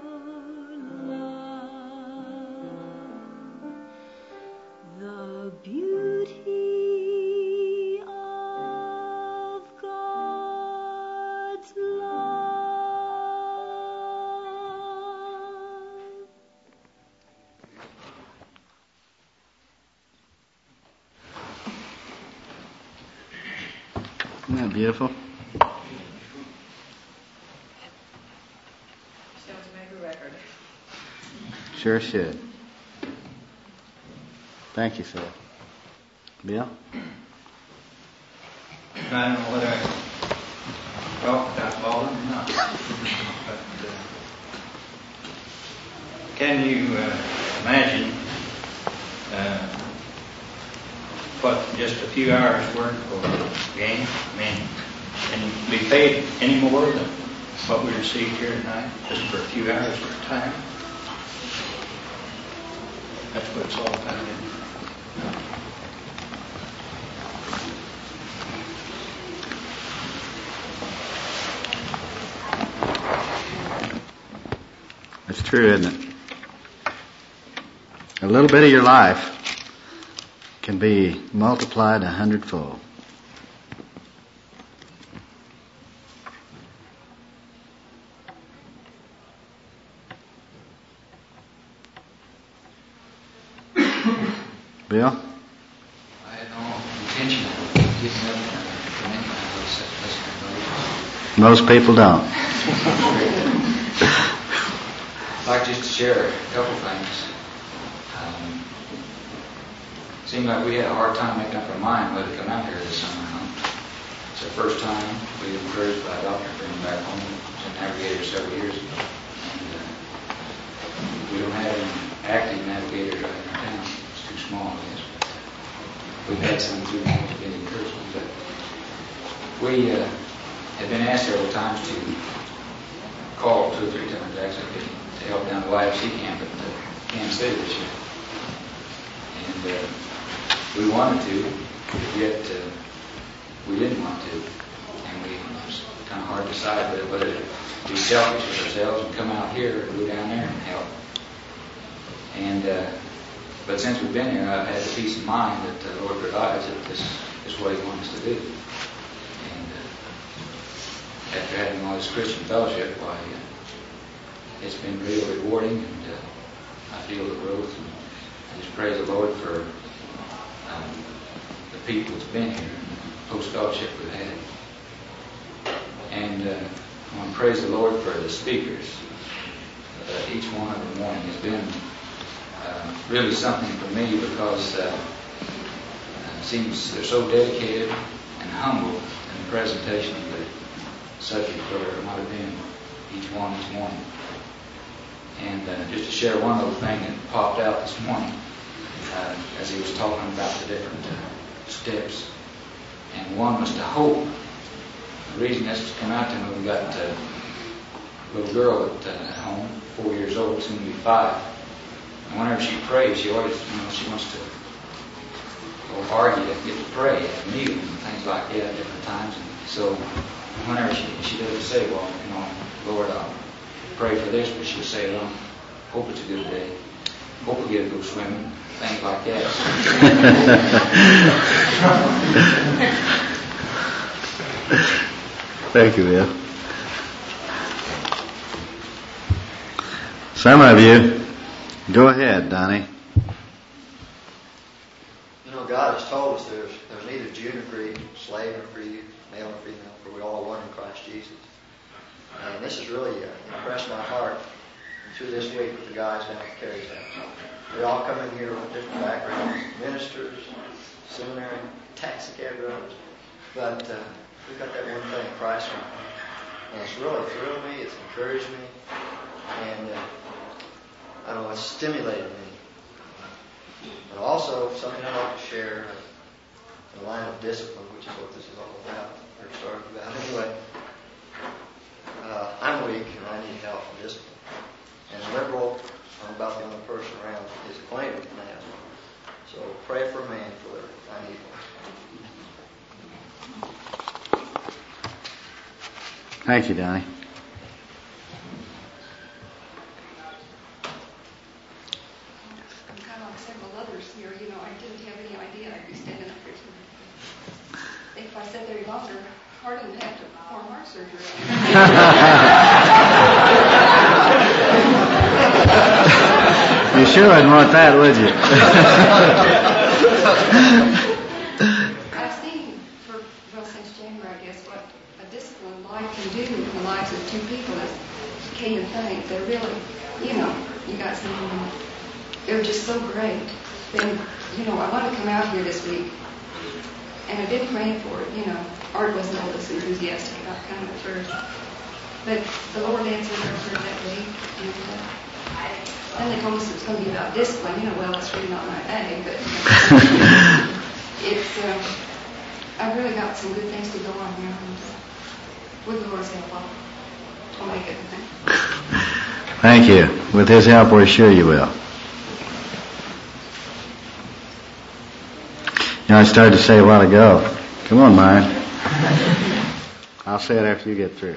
love, the beauty of God's love. Isn't that beautiful? Sounds make a record. Sure should. Thank you, sir. Bill? I don't know whether I talk about Baldwin or not. But, uh, can you uh, imagine uh, what just a few hours work for a game? I mean, can you be paid any more than what we received here tonight, just for a few hours of time? That's what it's all about. It's true, isn't it? A little bit of your life can be multiplied a hundredfold. Bill? I had no intention of getting up from any kind of listening. Most people don't. I'd like just to share a couple things. Um, it seemed like we had a hard time making up our mind whether to come out here this summer. Huh? It's our first time. We were encouraged by a doctor to bring him back home. He was a navigator several years ago. And uh, we don't have any active navigators right in our town. It's too small, I guess. We've had some through the been encouragement. But we uh, have been asked several times to call two or three times actually to help down the Y F C camp at uh, Kansas City this year. And uh, we wanted to, but yet uh, we didn't want to. And we, it was kind of hard to decide whether to be selfish with ourselves and come out here or go down there and help. And uh, but since we've been here, I've had the peace of mind that the Lord provides that this is what He wants us to do. And uh, after having all this Christian fellowship, why, uh, it's been real rewarding, and uh, I feel the growth. And I just praise the Lord for um, the people that's been here, and the post-fellowship we've had. And uh, I want to praise the Lord for the speakers. Uh, each one of the morning has been uh, really something for me because uh, it seems they're so dedicated and humble in the presentation of the subject where it might have been each one each morning. And uh, just to share one little thing that popped out this morning uh, as he was talking about the different uh, steps. And one was to hope. The reason this has come out to me, we've got uh, a little girl at, uh, at home, four years old, soon to be five. And whenever she prays, she always, you know, she wants to go argue to get to pray at a meeting and things like that at different times. And so whenever she, she doesn't say, well, you know, Lord, I'll pray for this, but she'll say, well, hope it's a good day. Hope we get to go swimming, things like that. Thank you, Bill. Some of you, go ahead, Donnie. You know, God has told us there's, there's neither Jew nor Greek, slave nor free, male nor female, for we all are one in Christ Jesus. And this has really uh, impressed my heart through this week with the guys down at Carey's house. They all come in here with different backgrounds, ministers, seminary, taxi cab drivers. But uh, we've got that one thing, Christ. And it's really thrilled me, it's encouraged me, and uh, I don't know, it's stimulated me. But also, something I'd like to share, uh, the line of discipline, which is what this is all about, or started about anyway. Uh, I'm weak and I need help and discipline. And liberal, I'm about the only person around is acquainted with that. So pray for me and for I need one. Thank you, Donnie. I'm kind of like several others here. You know, I didn't have any idea I'd be standing up here tonight. I think if I sat there any longer, Harlan would have to perform heart surgery. You sure wouldn't want that, would you? I've seen, for well since January, I guess, what a disciplined life can do in the lives of two people is Kate and Faith. They're really, you know, you guys know them. They're just so great. And, you know, I want to come out here this week, and I've been praying for it. You know, Art wasn't all this enthusiastic about coming at first. But the Lord answered our prayer that week. And uh, then they told us it was going to be about discipline. You know, well, that's really not my bag, but it's, um, I've really got some good things to go on here. And uh, with the Lord's help, I'll, I'll make it. Thank you. With His help, we're sure you will. You know, I started to say a while ago, come on, Myron. I'll say it after you get through.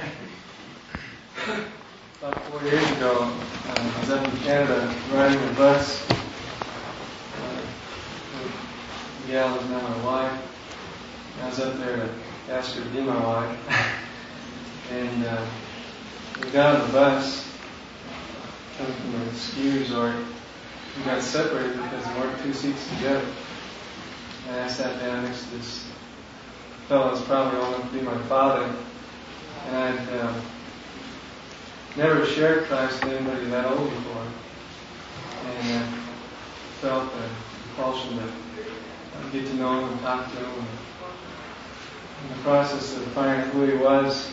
About four years ago, um, I was up in Canada riding a bus. Uh, the gal was now my wife. I was up there to ask her to be my wife. and uh, we got on the bus, coming from a ski resort. We got separated because there weren't two seats together. And I sat down next to this fellow who's probably all going to be my father. And I'd uh, never shared Christ with anybody that old before. And uh, felt the compulsion to uh, get to know him and talk to him. And in the process of finding out who he was,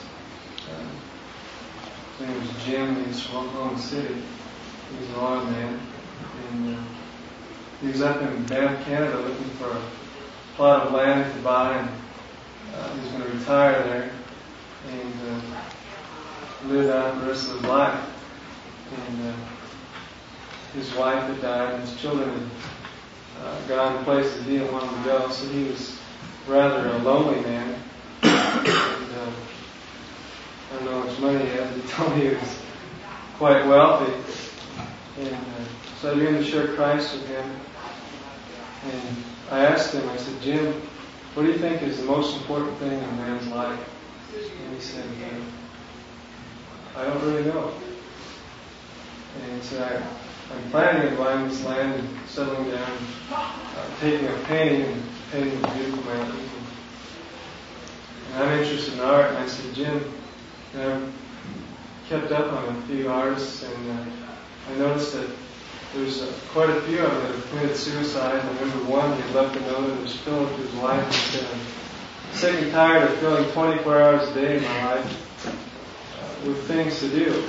uh, his name was Jim. He was from Oklahoma City. He was an oil man. And uh, he was up in Banff, Canada, looking for a plot of land to buy, and uh, he was going to retire there and uh, live out the rest of his life. And uh, his wife had died, and his children had uh, gone to places he didn't want them to go, so he was rather a lonely man. And uh, I don't know how much money he had, but he told me he was quite wealthy. And uh, so I began to share Christ with him. And I asked him, I said, Jim, what do you think is the most important thing in a man's life? And he said, uh, I don't really know. And he said, I, I'm planning on buying this land and settling down, uh, taking up painting and painting the beautiful mountains. And I'm interested in art. And I said, Jim, you know, I've kept up on a few artists, and uh, I noticed that there's uh, quite a few of them that have committed suicide. I remember one, he left a note that was filled to his wife and said, I'm sick and tired of filling twenty-four hours a day in my life uh, with things to do.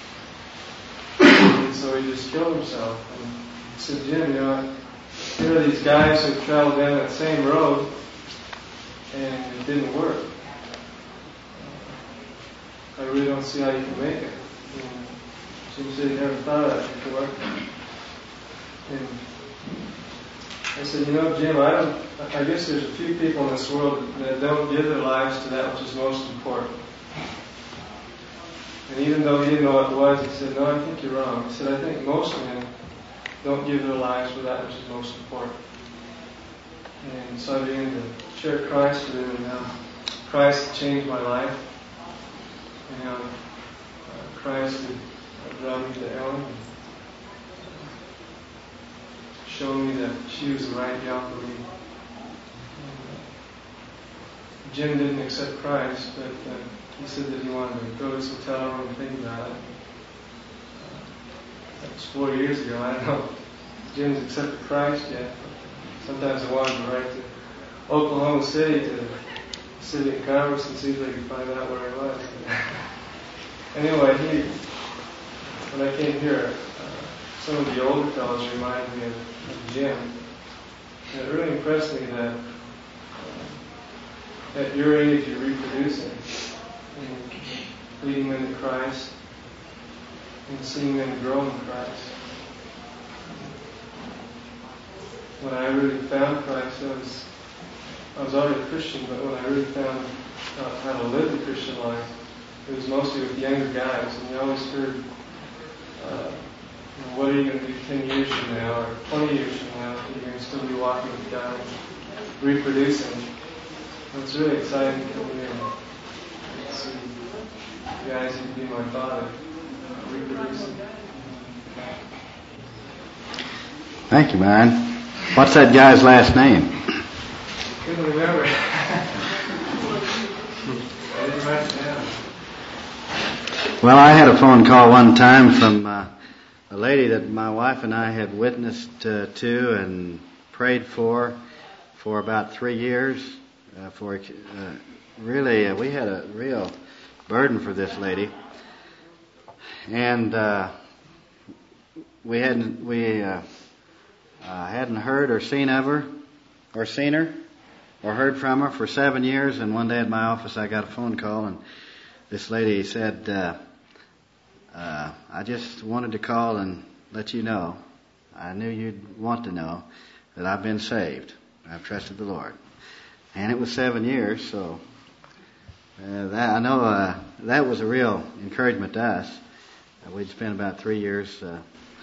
And so he just killed himself. And he said, Jim, you know, here are these guys who traveled down that same road and it didn't work. I really don't see how you can make it. And Jim said he never thought of that before. And I said, you know, Jim, I don't, I guess there's a few people in this world that don't give their lives to that which is most important. And even though he didn't know what it was, he said, no, I think you're wrong. He said, I think most men don't give their lives for that which is most important. And so I began to share Christ with him, and how Christ changed my life. And how uh, Christ had brought me to Ellen. showed me that she was the right gal for me. Jim didn't accept Christ, but uh, he said that he wanted to go to his hotel room and think about it. Uh, that was four years ago. I don't know if Jim's accepted Christ yet. Sometimes I wanted to write to Oklahoma City to the city of Congress and see if they could find out where he was. Anyway, he, when I came here, uh, some of the older fellows reminded me of, of Jim. And it really impressed me that uh, at your age you're reproducing and leading men to Christ and seeing them grow in Christ. When I really found Christ, I was I was already a Christian, but when I really found out how to live the Christian life, it was mostly with younger guys. And you always heard, uh, you know, what are you going to do ten years from now, or twenty years from now? You're going to still be walking with God, reproducing. And it's really exciting to come here and see guys who could be my father, uh, reproducing. Thank you, Myron. What's that guy's last name? Couldn't remember. I didn't write it down. Well, I had a phone call one time from uh, a lady that my wife and I had witnessed uh, to and prayed for for about three years. Uh, for uh, really, uh, we had a real burden for this lady, and uh, we hadn't we uh, uh, hadn't heard or seen of her or seen her. or heard from her for seven years, and one day at my office I got a phone call, and this lady said, uh, uh, I just wanted to call and let you know, I knew you'd want to know, that I've been saved. I've trusted the Lord. And it was seven years, so uh, that, I know uh, that was a real encouragement to us. Uh, we'd spent about three years. Uh,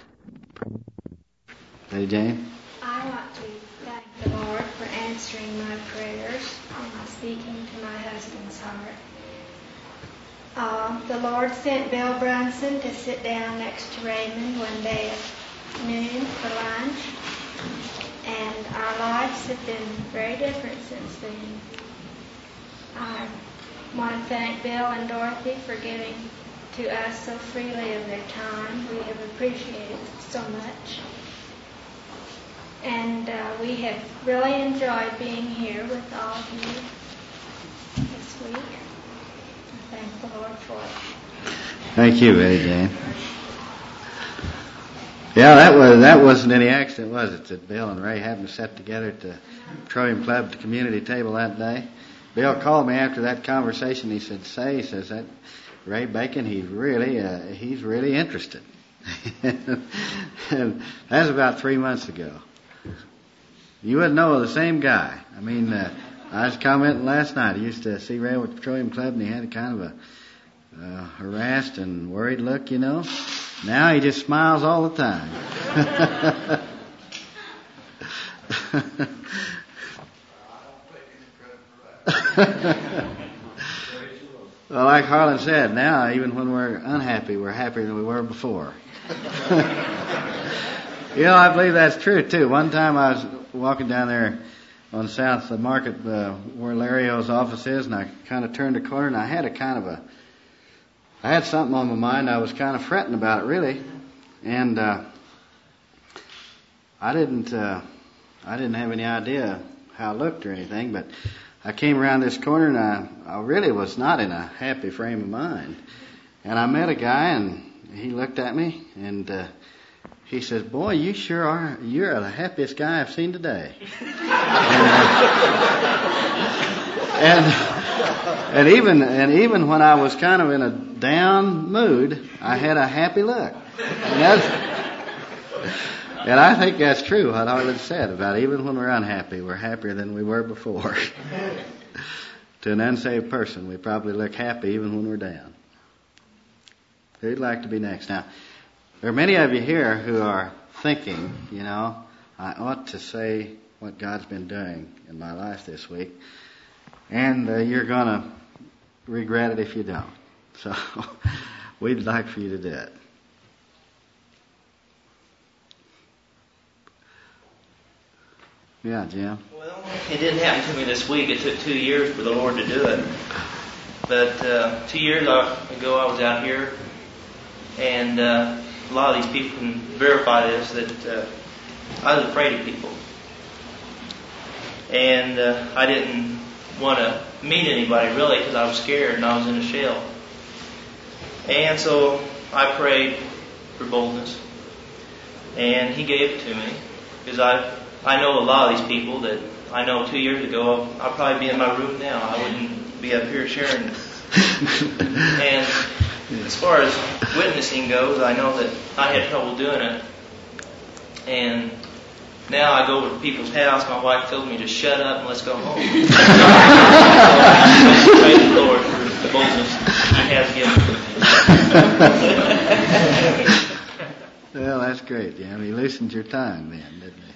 Lady Jane? I want to thank the Lord for answering my prayers and speaking to my husband's heart. Uh, the Lord sent Bill Brunson to sit down next to Raymond one day at noon for lunch, and our lives have been very different since then. I want to thank Bill and Dorothy for giving to us so freely of their time. We have appreciated it so much. And uh, we have really enjoyed being here with all of you this week. I thank the Lord for it. Thank you, Lady Jane. Yeah, that was that wasn't any accident, was it? That Bill and Ray happened to sit together at the Petroleum Club at the community table that day. Bill called me after that conversation. He said, "Say," he says, "that Ray Bacon, he's really uh, he's really interested." And that was about three months ago. You wouldn't know the same guy. I mean, uh, I was commenting last night. I used to see Ray with the Petroleum Club, and he had a kind of a uh, harassed and worried look, you know. Now he just smiles all the time. Well, like Harlan said, now even when we're unhappy, we're happier than we were before. You know, I believe that's true too. One time I was walking down there on South Market uh, where Larry O's office is, and I kind of turned a corner, and I had a kind of a, I had something on my mind. I was kind of fretting about it, really, and uh, I didn't, uh, I didn't have any idea how it looked or anything, but I came around this corner, and I, I really was not in a happy frame of mind, and I met a guy, and he looked at me, and uh, he says, "Boy, you sure are, you're the happiest guy I've seen today." and, uh, and, and even, and even when I was kind of in a down mood, I had a happy look. And, that's, and I think that's true, what Harlan said about even when we're unhappy, we're happier than we were before. To an unsaved person, we probably look happy even when we're down. Who'd like to be next? Now, there are many of you here who are thinking, you know, I ought to say what God's been doing in my life this week, and uh, you're going to regret it if you don't. So we'd like for you to do it. Yeah, Jim. Well, it didn't happen to me this week. It took two years for the Lord to do it. But uh, two years ago, I was out here, and uh, a lot of these people can verify this, that uh, I was afraid of people. And uh, I didn't want to meet anybody, really, because I was scared and I was in a shell. And so I prayed for boldness. And He gave it to me, because I I know a lot of these people that I know two years ago, I'd probably be in my room now. I wouldn't be up here sharing. And as far as witnessing goes, I know that I had trouble doing it. And now I go to people's house. My wife tells me to shut up and let's go home. So I praise the Lord for the boldness He has given me. Well, that's great, Jim. He loosened your tongue then, didn't he?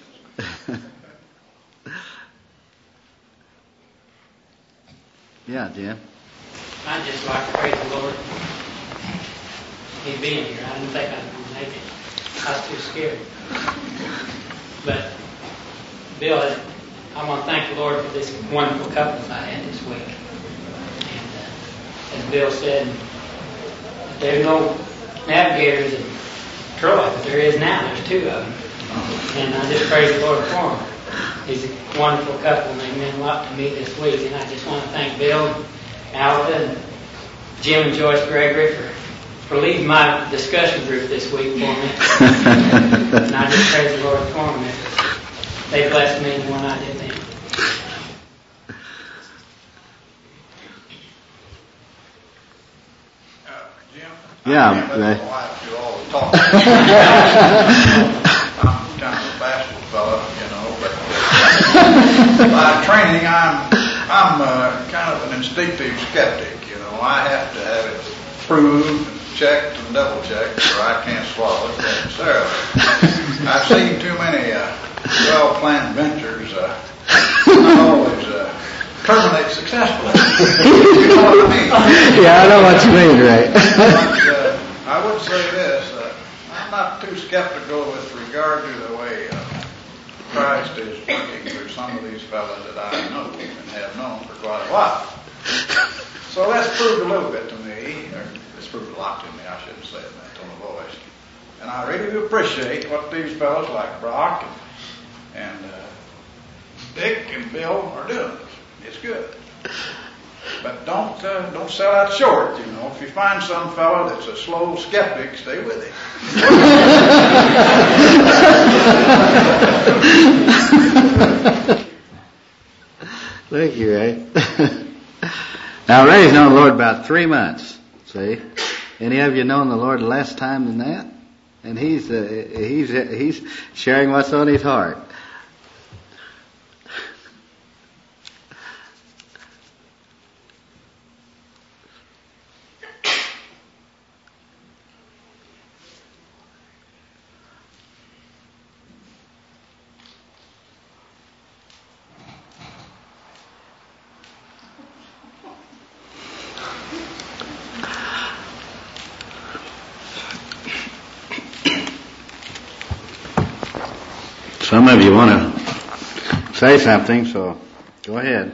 Yeah, Jim. I'd just like to praise the Lord. He being here. I didn't think I was going to make it. I was too scared. But, Bill, I want to thank the Lord for this wonderful couples I had this week. And uh, as Bill said, there are no navigators in Troy, but there is now. There's two of them. And I just praise the Lord for them. He's a wonderful couple, and they meant a lot to me this week. And I just want to thank Bill, Alva, and Jim and Joyce Gregory for, for leading my discussion group this week for me. And I just praise the Lord for them. They blessed me more than I did them. Yeah, Ray. I'm kind of a bashful fellow, you know, but uh, by training, I'm I'm uh, kind of an instinctive skeptic. You know, I have to have it proved, and checked, and double checked, or I can't swallow it necessarily. I've seen too many uh, well-planned ventures uh, not always uh, terminate successfully. You know what I mean? Yeah, I know what you mean, Ray. But, uh, I would say this. Uh, I'm not too skeptical with regard to the way uh, Christ is working through some of these fellows that I know and have known for quite a while. So that's proved a little bit to me, or it's proved a lot to me, I shouldn't say it in that tone of voice. And I really do appreciate what these fellows like Brock and, and uh, Dick and Bill are doing. It's good. But don't uh, don't sell out short, you know. If you find some fellow that's a slow skeptic, stay with him. Thank you, Ray. Now, Ray's known the Lord about three months. See, any of you known the Lord less time than that? And he's uh, he's uh, he's sharing what's on his heart. Some of you want to say something, so go ahead.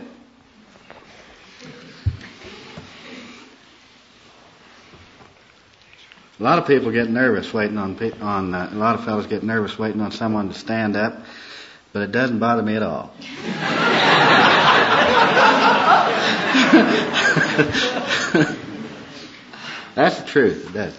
A lot of people get nervous waiting on on uh, a lot of fellows get nervous waiting on someone to stand up, but it doesn't bother me at all. That's the truth. It does.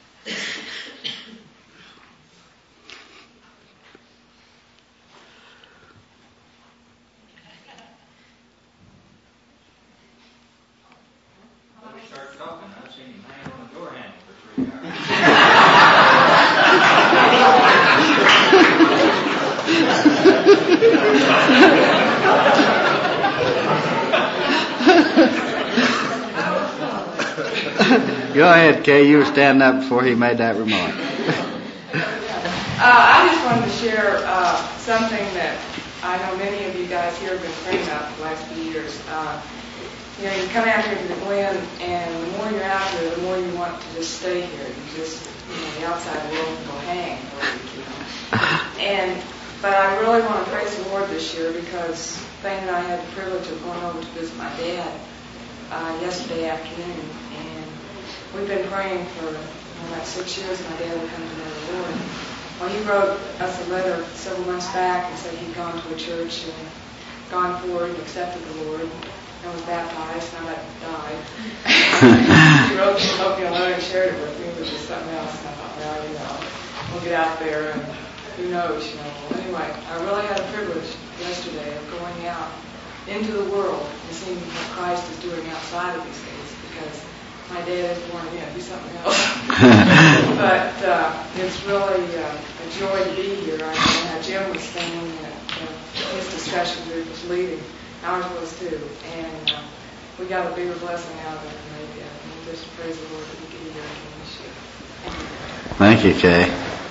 Go ahead, Kay. You were standing up before he made that remark. uh, I just wanted to share uh, something that I know many of you guys here have been praying about for the last few years. Uh, you know, you come out here to the Glen, and the more you're out here, the more you want to just stay here. You just, you know, the outside world can go hang for a week, you know. And But I really want to praise the Lord this year because Thane and I had the privilege of going over to visit my dad uh, yesterday afternoon, and we've been praying for well, about six years. My dad would come to know the Lord. Well, he wrote us a letter several months back and said he'd gone to a church and gone forward and accepted the Lord and was baptized. Now that died. He wrote, he wrote me a letter and shared it with me, which is something else. And I thought, well, you know, we'll get out there and who knows, you know. Well, anyway, I really had a privilege yesterday of going out into the world and seeing what Christ is doing outside of these things, because my dad is born again, he's something else. But uh, it's really uh, a joy to be here. I know how Jim was saying that uh, his discussion group was leading. Ours was too. And uh, we got a bigger blessing out of it than they did. And we just praise the Lord that we could be here again this year. Thank you, Kay.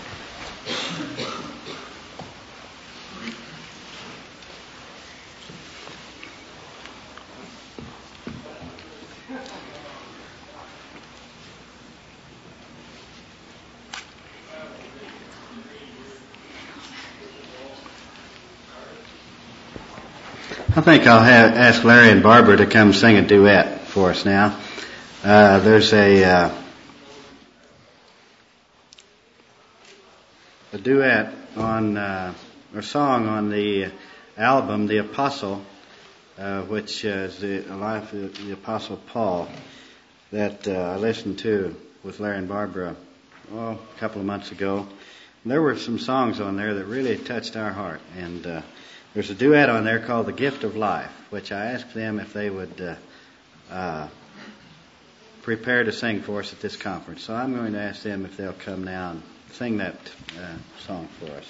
I think I'll have, ask Larry and Barbara to come sing a duet for us now. Uh, there's a, uh, a duet on, uh, or song on the album, The Apostle, uh, which is the life of the Apostle Paul, that uh, I listened to with Larry and Barbara oh, a couple of months ago. And there were some songs on there that really touched our heart, and uh, there's a duet on there called The Gift of Life, which I asked them if they would uh, uh, prepare to sing for us at this conference. So I'm going to ask them if they'll come now and sing that uh, song for us.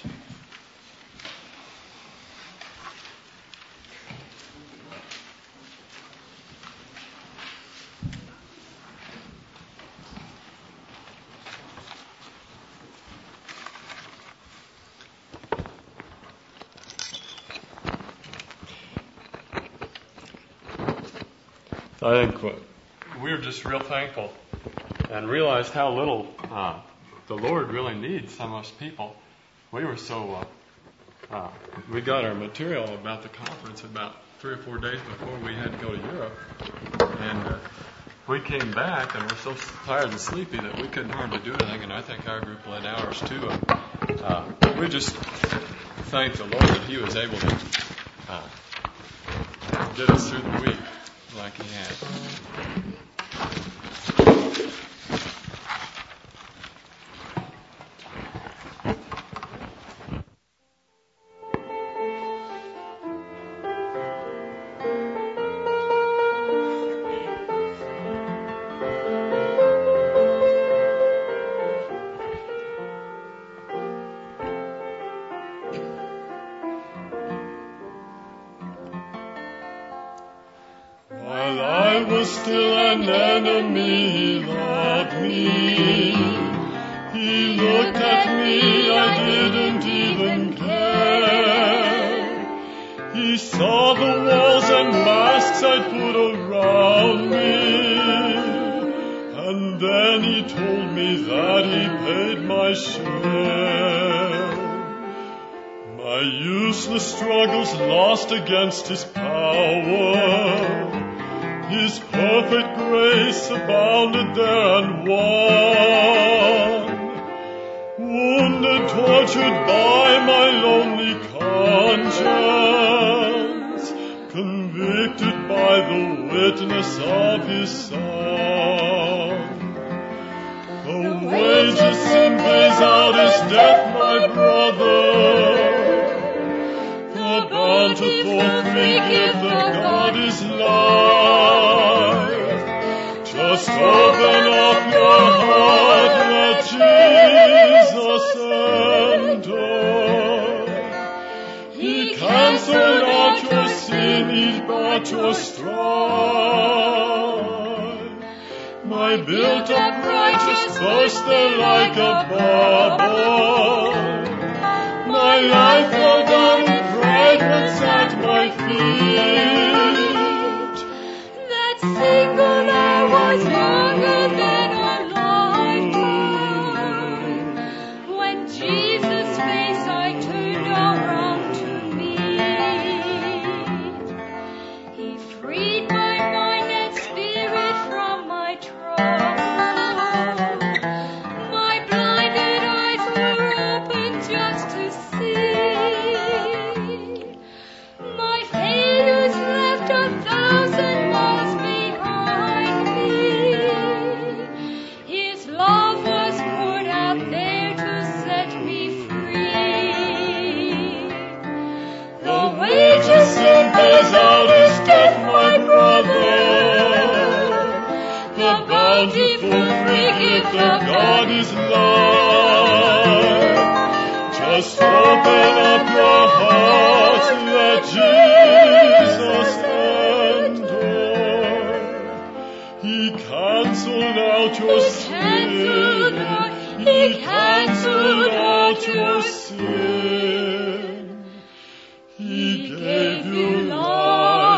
I think we're just real thankful and realized how little uh, the Lord really needs some of us people. We were so, uh, uh, we got our material about the conference about three or four days before we had to go to Europe. And uh, we came back and we're so tired and sleepy that we couldn't hardly do anything. And I think our group led ours too. And, uh, we just thank the Lord that He was able to uh, get us through the week like He had. Still an enemy, He loved me. He looked at me, I didn't even care. He saw the walls and masks I'd put around me, and then He told me that He paid my share. My useless struggles lost against His power. His perfect grace abounded there and won. Wounded, tortured by my lonely conscience, convicted by the witness of His Son. The wages sin pays out is death, my brother. The bountiful free gift of God is life. Just open up your heart, let Jesus enter. He cancelled out your sin, He bought your strife. My built-up righteous boaster like a bubble. My life fell down in fragments at my feet. That single hour was longer than a lifetime. When Jesus' face I turned around. compares out his death, my brother. The bountiful free gift of God is life. Just open up your heart, let Jesus enter. He cancelled out your sin. He cancelled out your sin. He gave you life.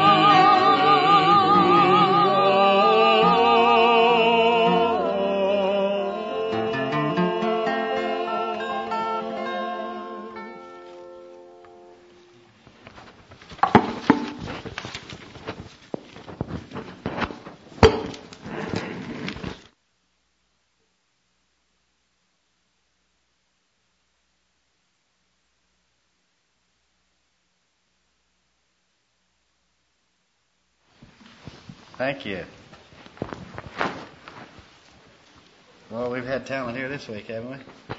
Thank you. Well, we've had talent here this week, haven't we?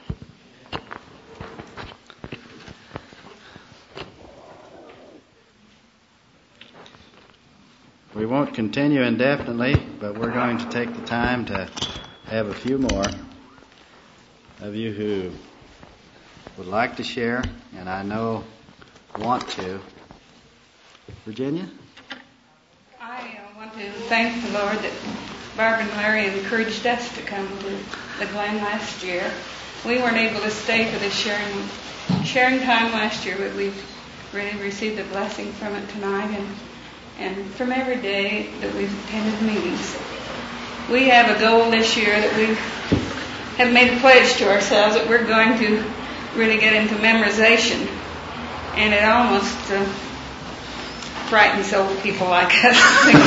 We won't continue indefinitely, but we're going to take the time to have a few more of you who would like to share, and I know want to. Virginia? I uh, want to thank the Lord that Barbara and Larry encouraged us to come to the Glen last year. We weren't able to stay for the sharing sharing time last year, but we've really received a blessing from it tonight and, and from every day that we've attended meetings. We have a goal this year that we have made a pledge to ourselves that we're going to really get into memorization, and it almost uh, frightens old people like us.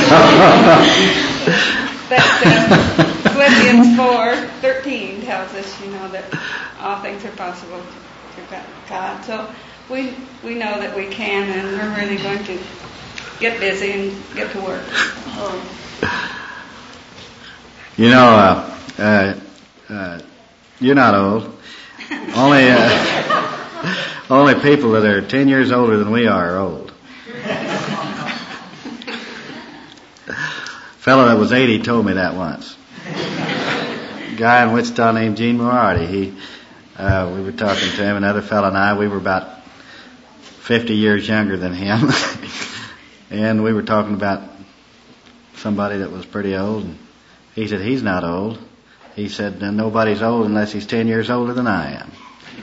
But uh, Philippians four thirteen tells us, you know, that all things are possible to God. So we we know that we can, and we're really going to get busy and get to work. Oh. You know, uh, uh, uh, you're not old. Only uh, only people that are ten years older than we are are old. A fellow that was eighty told me that once. A guy in Wichita named Gene Moriarty. He, uh, we were talking to him. Another fellow and I. We were about fifty years younger than him, and we were talking about somebody that was pretty old. And he said he's not old. He said nobody's old unless he's ten years older than I am.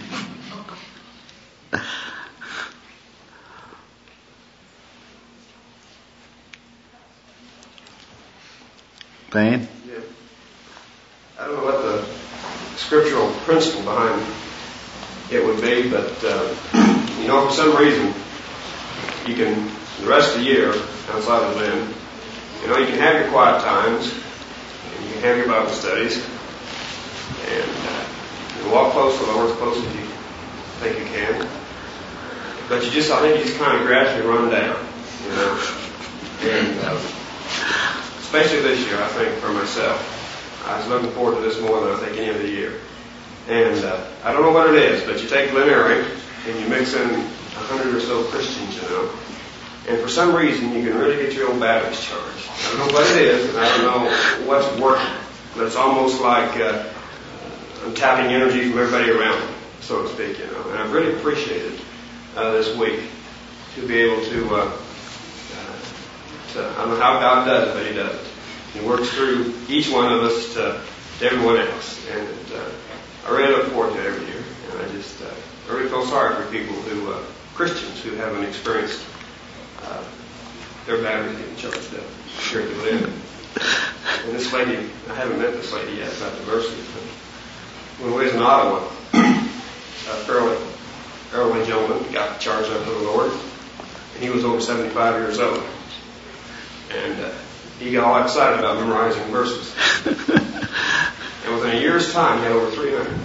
Thane? Yeah. I don't know what the scriptural principle behind it would be, but uh, you know, for some reason, you can the rest of the year outside of Lynn, you know, you can have your quiet times, and you can have your Bible studies, and uh, you can walk close to the Lord as close as you think you can. But you just, I think you just kind of gradually run down, you know. And uh, especially this year, I think, for myself. I was looking forward to this more than I think any other year. And uh, I don't know what it is, but you take Glen Eyrie and you mix in a hundred or so Christians, you know, and for some reason you can really get your old batteries charged. I don't know what it is, and I don't know what's working, but it's almost like uh, I'm tapping energy from everybody around me, so to speak, you know. And I've really appreciated uh, this week to be able to, uh, uh, to, I don't know how God does it, but He does it. He works through each one of us to, to everyone else, and uh, I really look forward to it every year. And I just, uh, I really feel sorry for people who, uh, Christians who haven't experienced uh, their batteries getting charged up here at the Glen. And this lady, I haven't met this lady yet about diversity, but when we was in Ottawa, a fairly elderly gentleman got charged up to the Lord, and he was over seventy-five years old. And uh, he got all excited about memorizing verses. And within a year's time, he had over three hundred.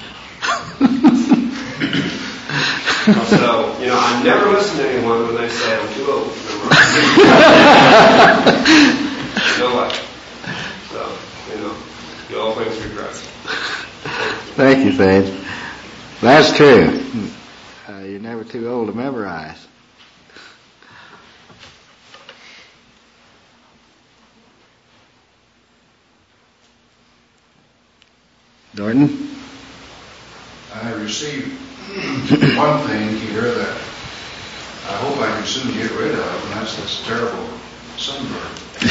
So, you know, I never listen to anyone when they say I'm too old to memorize. No way. So, you know, do all things through Christ. Thank you, Thane. That's true. Uh, you're never too old to memorize. Dorton? I received one thing here that I hope I can soon get rid of, and that's this terrible sunburn. I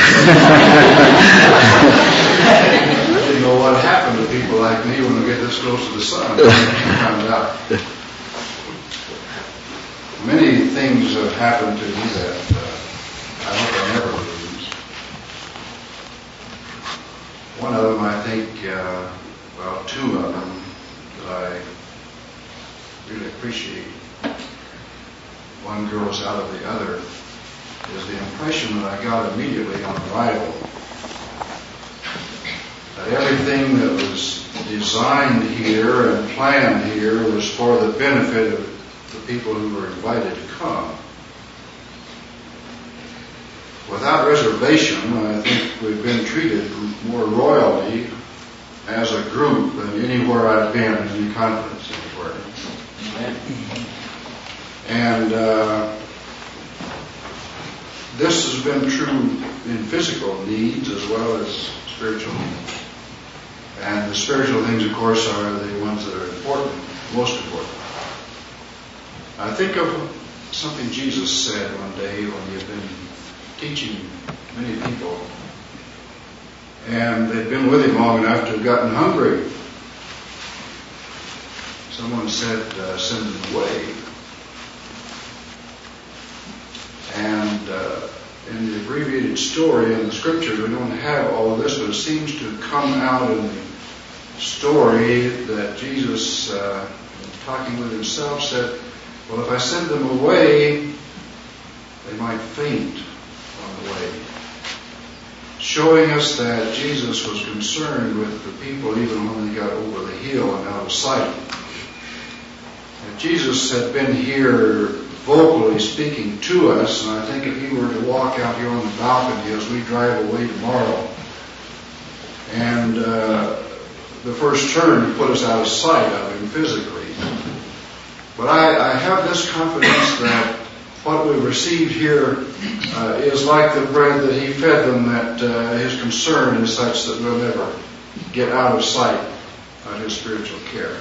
didn't know what happened to people like me when we get this close to the sun. I found out. Many things have happened to me that uh, I hope I never lose. One of them, I think, uh, well, two of them that I really appreciate. One grows out of the other is the impression that I got immediately on arrival that everything that was designed here and planned here was for the benefit of the people who were invited to come. Without reservation, I think we've been treated more royally as a group than anywhere I've been in any conference anywhere. And uh, this has been true in physical needs as well as spiritual needs. And the spiritual things, of course, are the ones that are important, most important. I think of something Jesus said one day when he had been teaching many people, and they'd been with him long enough to have gotten hungry. Someone said, uh, send them away. And uh, in the abbreviated story in the scriptures, we don't have all of this, but it seems to come out in the story that Jesus, uh, talking with himself, said, well, if I send them away, they might faint on the way. Showing us that Jesus was concerned with the people even when they got over the hill and out of sight. And Jesus had been here vocally speaking to us, and I think if he were to walk out here on the balcony as we drive away tomorrow, and uh, the first turn to put us out of sight of him physically. But I, I have this confidence that what we received here uh, is like the bread that he fed them, that uh, his concern is such that we'll never get out of sight of his spiritual care.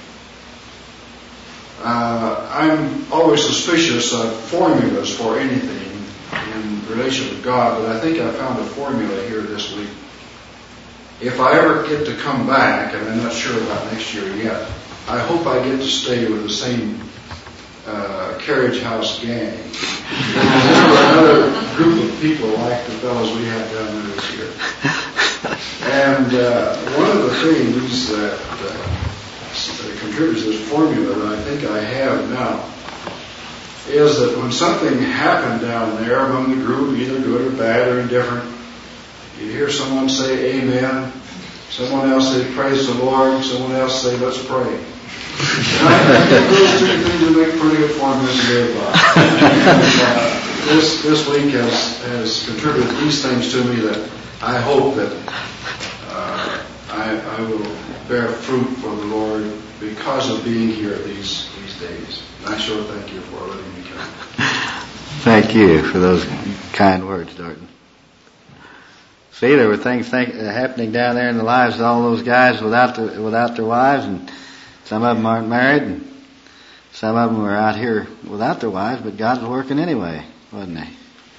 Uh, I'm always suspicious of formulas for anything in relation to God, but I think I found a formula here this week. If I ever get to come back, and I'm not sure about next year yet, I hope I get to stay with the same uh, carriage house gang. Another group of people like the fellows we had down there this year. And uh, one of the things that uh, contributes to this formula that I think I have now is that when something happened down there among the group, either good or bad or indifferent, you hear someone say amen, someone else say praise the Lord, someone else say let's pray. And I think those two things would make pretty good formulas to live by. And, uh, this, this week has, has contributed these things to me that I hope that uh, I, I will bear fruit for the Lord because of being here these, these days. And I sure thank you for letting me come. Thank you for those kind words, Dorton. See, there were things think, uh, happening down there in the lives of all those guys without the, without their wives, and some of them aren't married, and some of them were out here without their wives, but God was working anyway, wasn't he?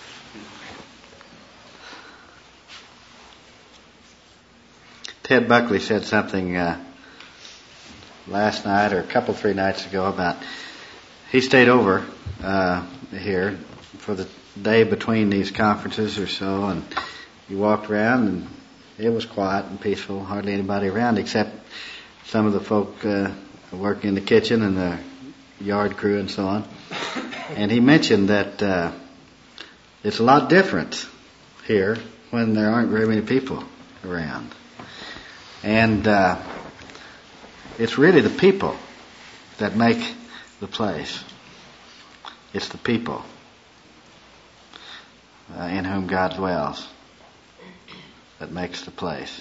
Ted Buckley said something uh, last night or a couple, three nights ago about he stayed over uh, here for the day between these conferences or so, and he walked around and it was quiet and peaceful, hardly anybody around except some of the folk uh, working in the kitchen and the yard crew and so on. And he mentioned that uh, it's a lot different here when there aren't very many people around. And uh, it's really the people that make the place. It's the people uh, in whom God dwells that makes the place.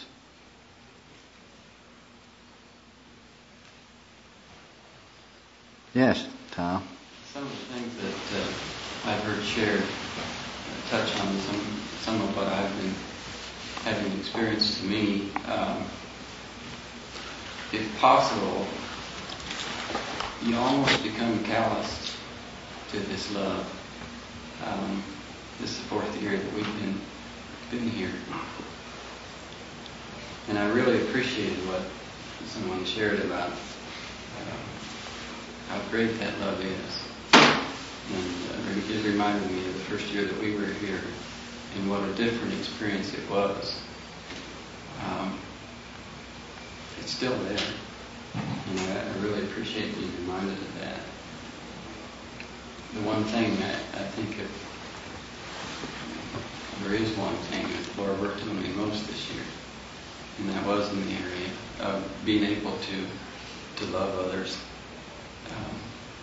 Yes, Tom? Some of the things that uh, I've heard shared uh, touch on some some of what I've been having experienced to me. Um, if possible, you almost become calloused to this love. Um, this is the fourth year that we've been been here, and I really appreciated what someone shared about uh, how great that love is. And uh, it reminded me of the first year that we were here and what a different experience it was. Um, it's still there, and I, I really appreciate being reminded of that. The one thing that I think if there is one thing that the Lord worked on me most this year, and that was in the area of being able to to love others. Um,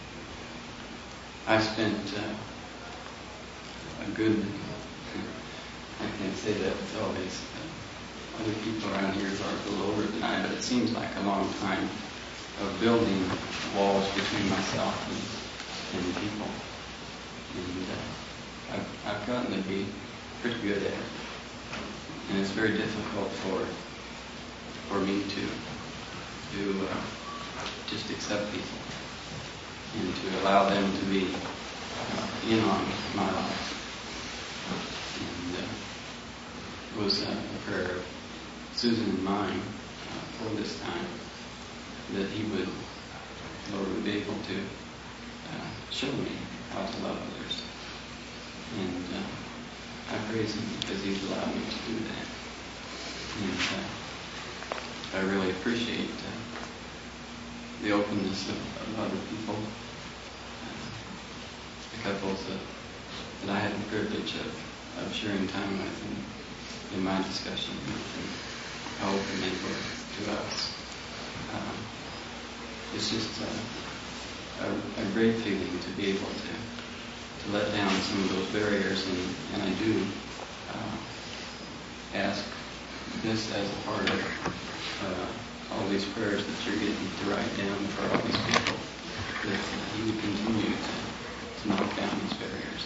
I spent uh, a good, I can't say that with all these uh, other people around here who are a little older than I, but it seems like a long time of building walls between myself and, and people. And uh, I've, I've gotten to be pretty good at it. And it's very difficult for for me to to uh, just accept people and to allow them to be uh, in on my life. And uh, it was uh, a prayer of Susan and mine uh, for this time that he would, Lord, would be able to uh, show me how to love others. And uh, I praise him because he's allowed me to do that. And uh, I really appreciate uh, the openness of, of other people, uh, the couples that, that I had the privilege of, of sharing time with in, in my discussion with, and how open they were to us. Um, it's just uh, a, a great feeling to be able to to let down some of those barriers, and, and I do uh, ask this as a part of uh, all these prayers that you're getting to write down for all these people, that uh, He would continue to, to knock down these barriers.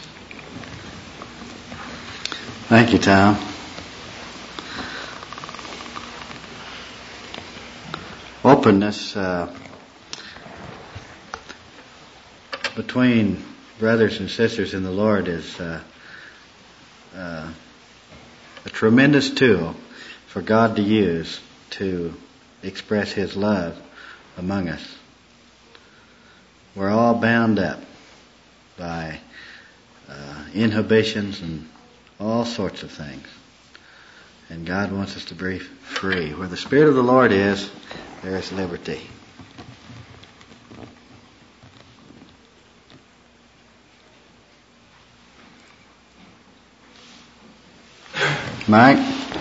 Thank you, Tom. Openness uh, between brothers and sisters in the Lord is uh, uh, a tremendous tool for God to use to express His love among us. We're all bound up by uh, inhibitions and all sorts of things. And God wants us to be free. Where the Spirit of the Lord is, there is liberty. Mike?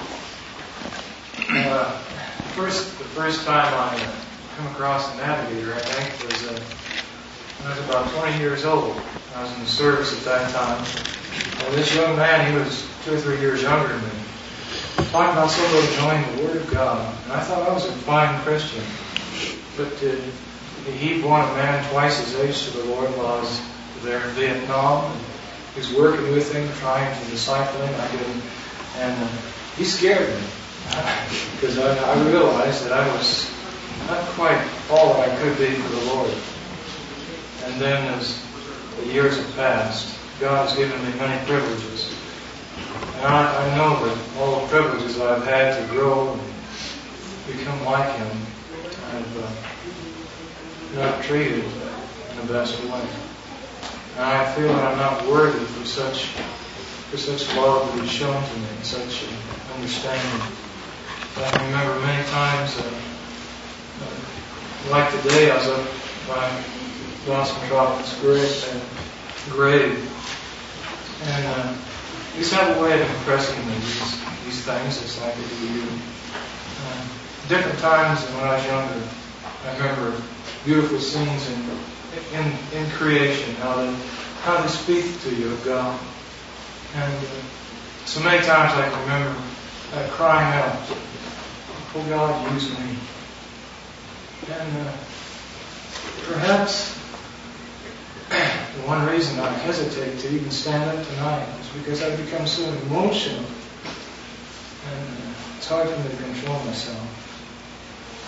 Uh, first, the first time I uh, come across the Navigator, I think, was uh, when I was about twenty years old. I was in the service at that time. And this young man, he was two or three years younger than me, talking about somebody enjoying the Word of God. And I thought I was a fine Christian. But uh, he won a man twice his age to the Lord while I was there in Vietnam. And he was working with him, trying to disciple him. I didn't. And uh, he scared me because I, I realized that I was not quite all that I could be for the Lord. And then as the years have passed, God has given me many privileges. And I, I know that all the privileges that I've had to grow and become like Him, I've uh, not treated in the best way. And I feel that I'm not worthy for such for such love that He's shown to me, such uh, understanding. I can remember many times, uh, uh, like today, I was up by Dawson Tropics grave, uh, grave, and uh, He's had a way of impressing me these, these things, just like it do you. Uh, different times than when I was younger, I remember beautiful scenes in in, in creation, how they how they speak to you of God. And uh, so many times I can remember uh, crying out, "Oh God, use me." And uh, perhaps the one reason I hesitate to even stand up tonight is because I've become so emotional. And uh, it's hard for me to control myself.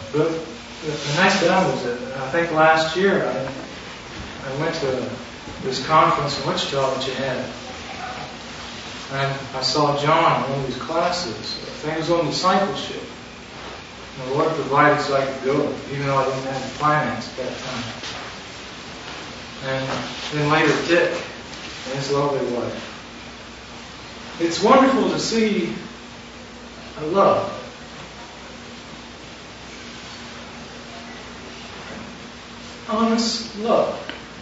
But the, the nice thing was that I think last year I, I went to this conference in Wichita that you had. And I saw John in one of these classes. I think it was on discipleship. And the Lord provided so I could go, even though I didn't have the finance at that time. And then later Dick and his lovely wife. It's wonderful to see a love. Honest love.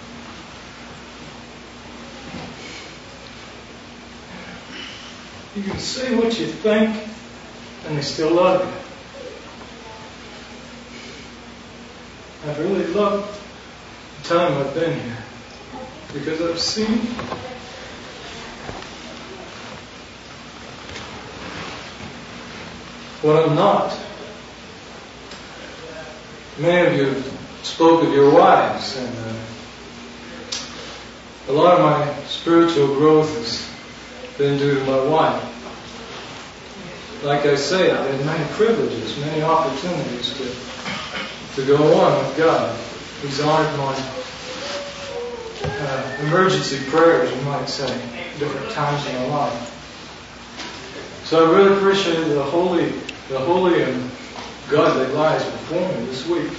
You can say what you think and they still love you. I've really loved the time I've been here because I've seen what I'm not. Many of you spoke of your wives, and uh, a lot of my spiritual growth has been due to my wife. Like I say, I've had many privileges, many opportunities to to go on with God. He's honored my uh, emergency prayers, you might say, different times in my life. So I really appreciate the holy, the holy and godly lives before me this week.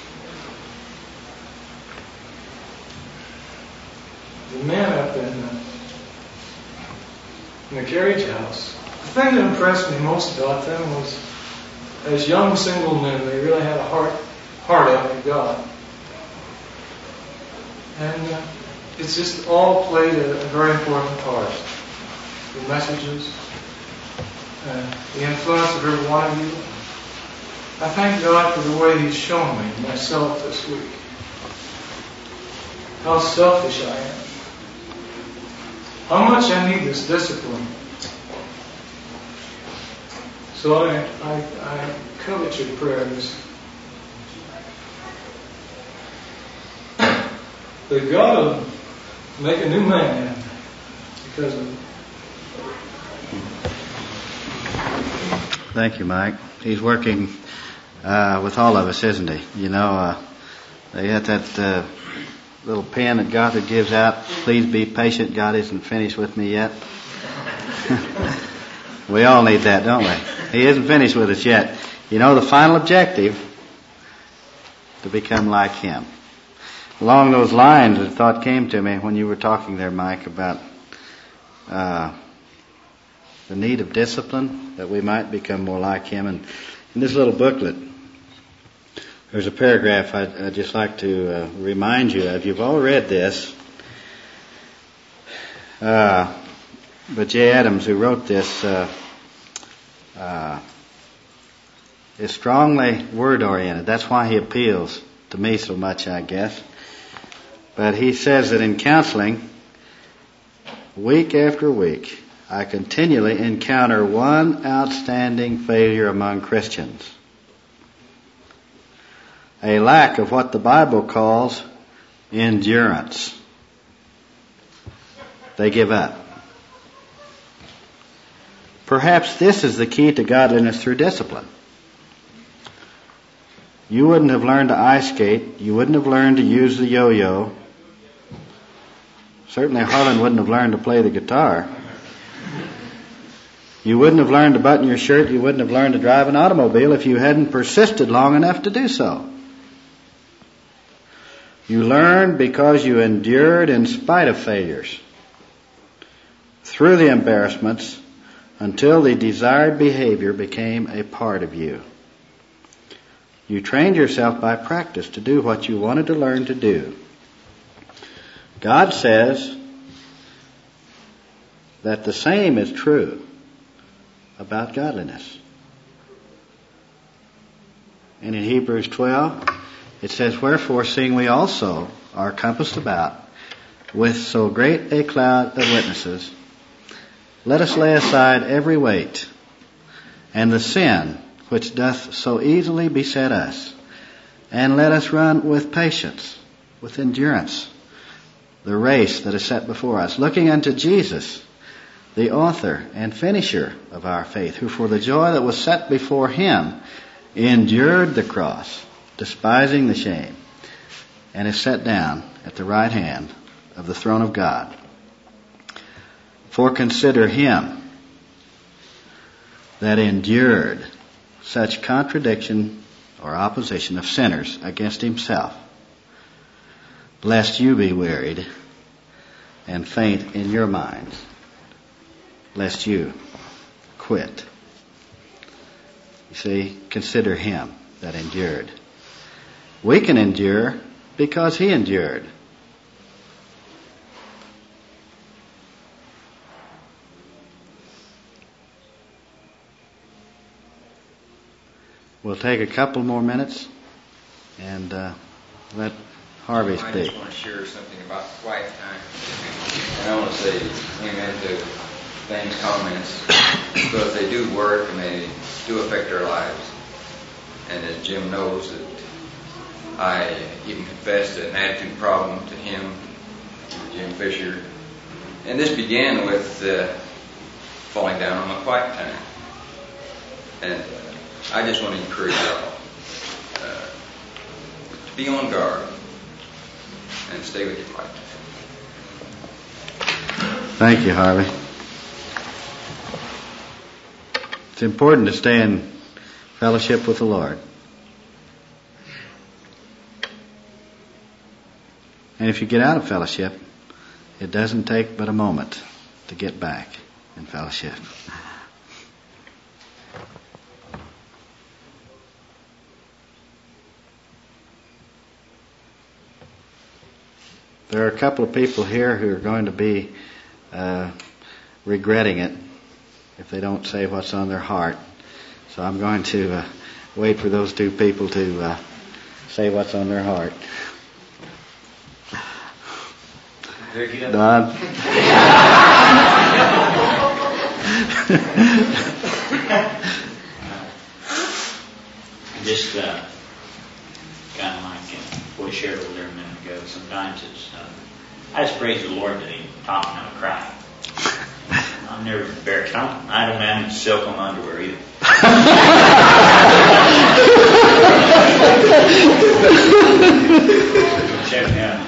The men up in the, in the carriage house, the thing that impressed me most about them was, as young single men, they really had a heart, heart out for God. And uh, it's just all played a, a very important part. The messages, uh, the influence of every one of you. I thank God for the way He's shown me myself this week. How selfish I am. How much I need this discipline. So I, I, I covet your prayers. That God will make a new man because of it. Thank you, Mike. He's working uh, with all of us, isn't he? You know, uh, they got that uh, little pen that Gothard gives out. Please be patient. God isn't finished with me yet. We all need that, don't we? He isn't finished with us yet. You know, the final objective, to become like Him. Along those lines, a thought came to me when you were talking there, Mike, about uh, the need of discipline, that we might become more like Him. And in this little booklet, there's a paragraph I'd, I'd just like to uh, remind you of. You've all read this. Uh, but Jay Adams, who wrote this, uh, uh, is strongly word-oriented. That's why he appeals to me so much, I guess. But he says that in counseling, week after week, I continually encounter one outstanding failure among Christians. A lack of what the Bible calls endurance. They give up. Perhaps this is the key to godliness through discipline. You wouldn't have learned to ice skate. You wouldn't have learned to use the yo-yo. Certainly Harlan wouldn't have learned to play the guitar. You wouldn't have learned to button your shirt. You wouldn't have learned to drive an automobile if you hadn't persisted long enough to do so. You learned because you endured in spite of failures, through the embarrassments, until the desired behavior became a part of you. You trained yourself by practice to do what you wanted to learn to do. God says that the same is true about godliness. And in Hebrews twelve, it says, wherefore, seeing we also are compassed about with so great a cloud of witnesses, let us lay aside every weight and the sin which doth so easily beset us, and let us run with patience, with endurance, the race that is set before us, looking unto Jesus, the author and finisher of our faith, who for the joy that was set before Him endured the cross, despising the shame, and is set down at the right hand of the throne of God. For consider him that endured such contradiction or opposition of sinners against himself, lest you be wearied and faint in your minds, lest you quit. You see, consider him that endured. We can endure because he endured. We'll take a couple more minutes and uh, let Harvey speak. I just want to share something about quiet time. And I want to say amen to Ben's comments, because they do work and they do affect our lives. And as Jim knows, that I even confessed an attitude problem to him, Jim Fisher. And this began with uh, falling down on my quiet time. And uh, I just want to encourage y'all uh, to be on guard and stay with your quiet time. Thank you, Harvey. It's important to stay in fellowship with the Lord. And if you get out of fellowship, it doesn't take but a moment to get back in fellowship. There are a couple of people here who are going to be uh, regretting it if they don't say what's on their heart. So I'm going to uh, wait for those two people to uh, say what's on their heart. Don? Just uh, kind of like uh, what I shared over there a minute ago. Sometimes it's, uh, I just praise the Lord that He taught me how to cry. I'm never embarrassed. I'm, I don't have any silk on my underwear either. Check me out.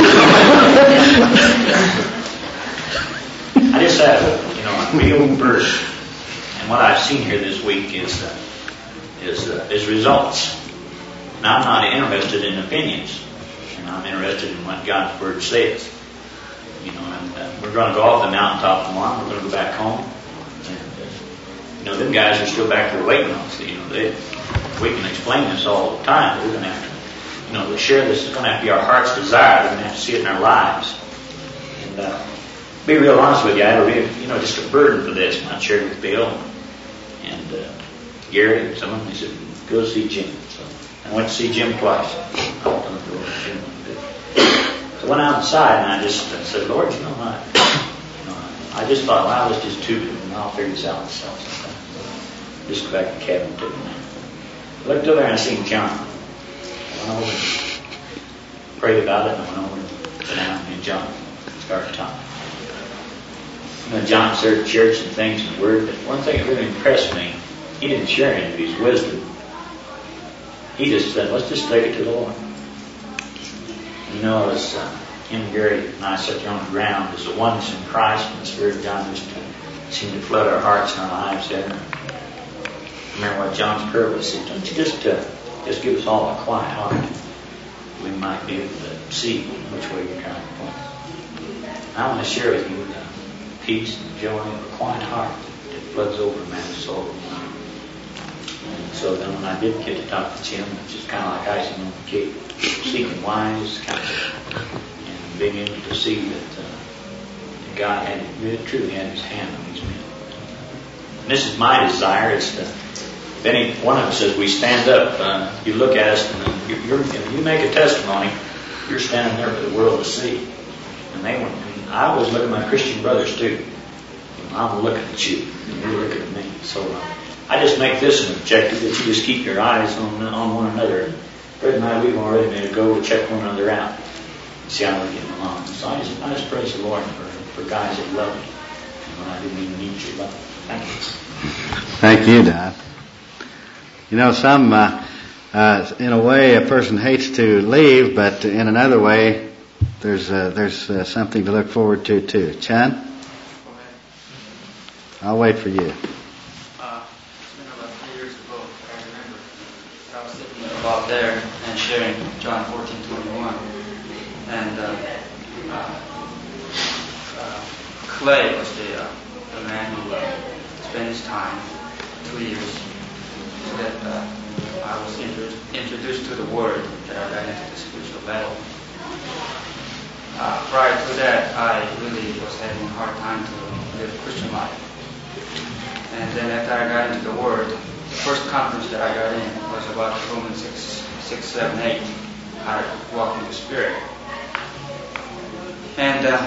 I just have, you know, a real burden. And what I've seen here this week is uh, is uh, is results. Now, I'm not interested in opinions. And I'm interested in what God's Word says. You know, and uh, we're going to go off the mountaintop tomorrow. We're going to go back home. And, uh, you know, them guys are still back there waiting on us. You know, they, we can explain this all the time. We're going to have to, you know, to share this. It's going to have to be our heart's desire. We're going to have to see it in our lives. And uh, be real honest with you, I had a real, you know, just a burden for this. And I shared with Bill and uh, Gary and some of them. They said, go see Jim. So I went to see Jim twice. I went on the door with Jim. So I went outside and I just I said, Lord, you know what? You know, I just thought, wow, let's just tube it and I'll figure this out myself sometime. Just go back to the cabin and take it. I looked over there and I seen John. I went over and prayed about it and I went over and sat down and John started talking. You know, John shared some things in the Word, but one thing that really impressed me, he didn't share any of his wisdom. He just said, let's just take it to the Lord. You know, as uh, him and Gary and I sat there on the ground, as the oneness in Christ and the Spirit of God just uh, seemed to flood our hearts and our lives there. I remember what John's prayer was. He said, don't you just, uh, just give us all a quiet heart. We might be able to see which way you're trying to point. I want to share with you the peace and joy of a quiet heart that floods over a man's soul. And so then when I did get to talk to Jim, it's just kind of like icing on the cake. Seeking wise counsel and being able to see that uh, God had really truly had His hand on these men. And this is my desire. It's to, if any one of us, as we stand up, uh, you look at us and you're, you're, if you make a testimony, you're standing there for the world to see. And they were. And I always look at my Christian brothers too. I'm looking at you, and you're looking at me. So uh, I just make this an objective that you just keep your eyes on on one another. Fred and I, we've already made a go to check one another out and see how we're getting along. So I just, I just praise the Lord for, for guys that love me when I didn't even need your love. Thank you. Thank you, Don. You know, some, uh, uh, in a way, a person hates to leave, but in another way, there's uh, there's uh, something to look forward to too. Chan? I'll wait for you. Uh, it's been about three years ago, I remember. I was sitting about there and sharing John fourteen twenty-one, and uh, uh, uh, Clay was the uh, the man who uh, spent his time two years so that uh, I was intro- introduced to the Word, that I got into the spiritual battle. Uh, prior to that, I really was having a hard time to live a Christian life. And then after I got into the Word, the first conference that I got in was about Romans six, six, seven, eight, how to walk in the Spirit. And uh,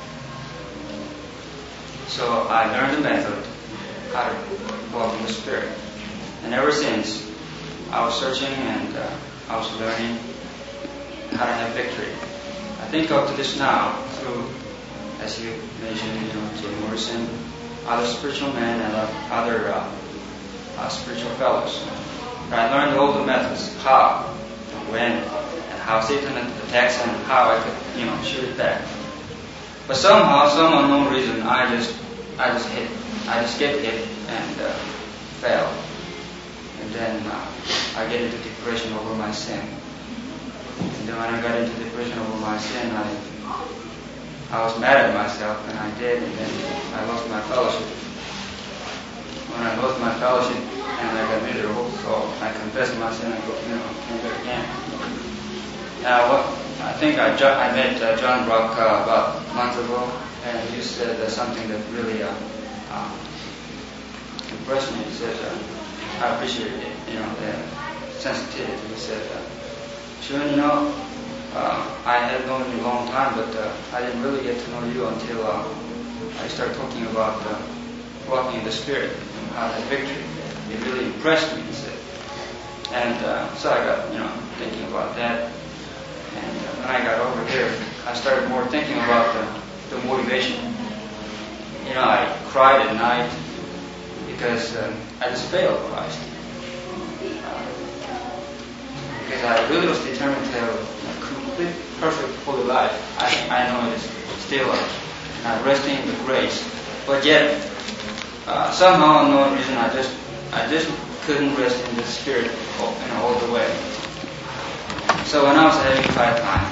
so I learned the method, how to walk in the Spirit. And ever since, I was searching and uh, I was learning how to have victory. I think up to this now, through, as you mentioned, you know, Jim Morrison, other spiritual men and other uh, uh, spiritual fellows. But I learned all the methods, how, when, and how Satan attacks and how I could, you know, shoot it back. But somehow, some unknown reason, I just, I just hit, I just get hit and uh, fell. And then uh, I get into depression over my sin. And then when I got into depression over my sin, I I was mad at myself, and I did, and then I lost my fellowship. When I lost my fellowship, and I got miserable, so I confessed my sin and go, you know, came back again. Now, what I think I, jo- I met uh, John Brock uh, about a month ago, and he said uh, something that really uh, uh, impressed me. He said, uh, I appreciated it, you know, the sensitivity. He said, uh, Sean, you know, uh, I had known you a long time, but uh, I didn't really get to know you until uh, I started talking about uh, walking in the Spirit and how that victory. It really impressed me, he said. And uh, so I got, you know, thinking about that. And uh, when I got over here, I started more thinking about the, the motivation. You know, I cried at night because um, I just failed Christ. Uh, because I really was determined to have a complete, perfect, holy life. I, I know it is still uh, not resting in the grace, but yet uh, somehow, no reason, I just, I just couldn't rest in the Spirit, you know, all the way. So when I was having a quiet time,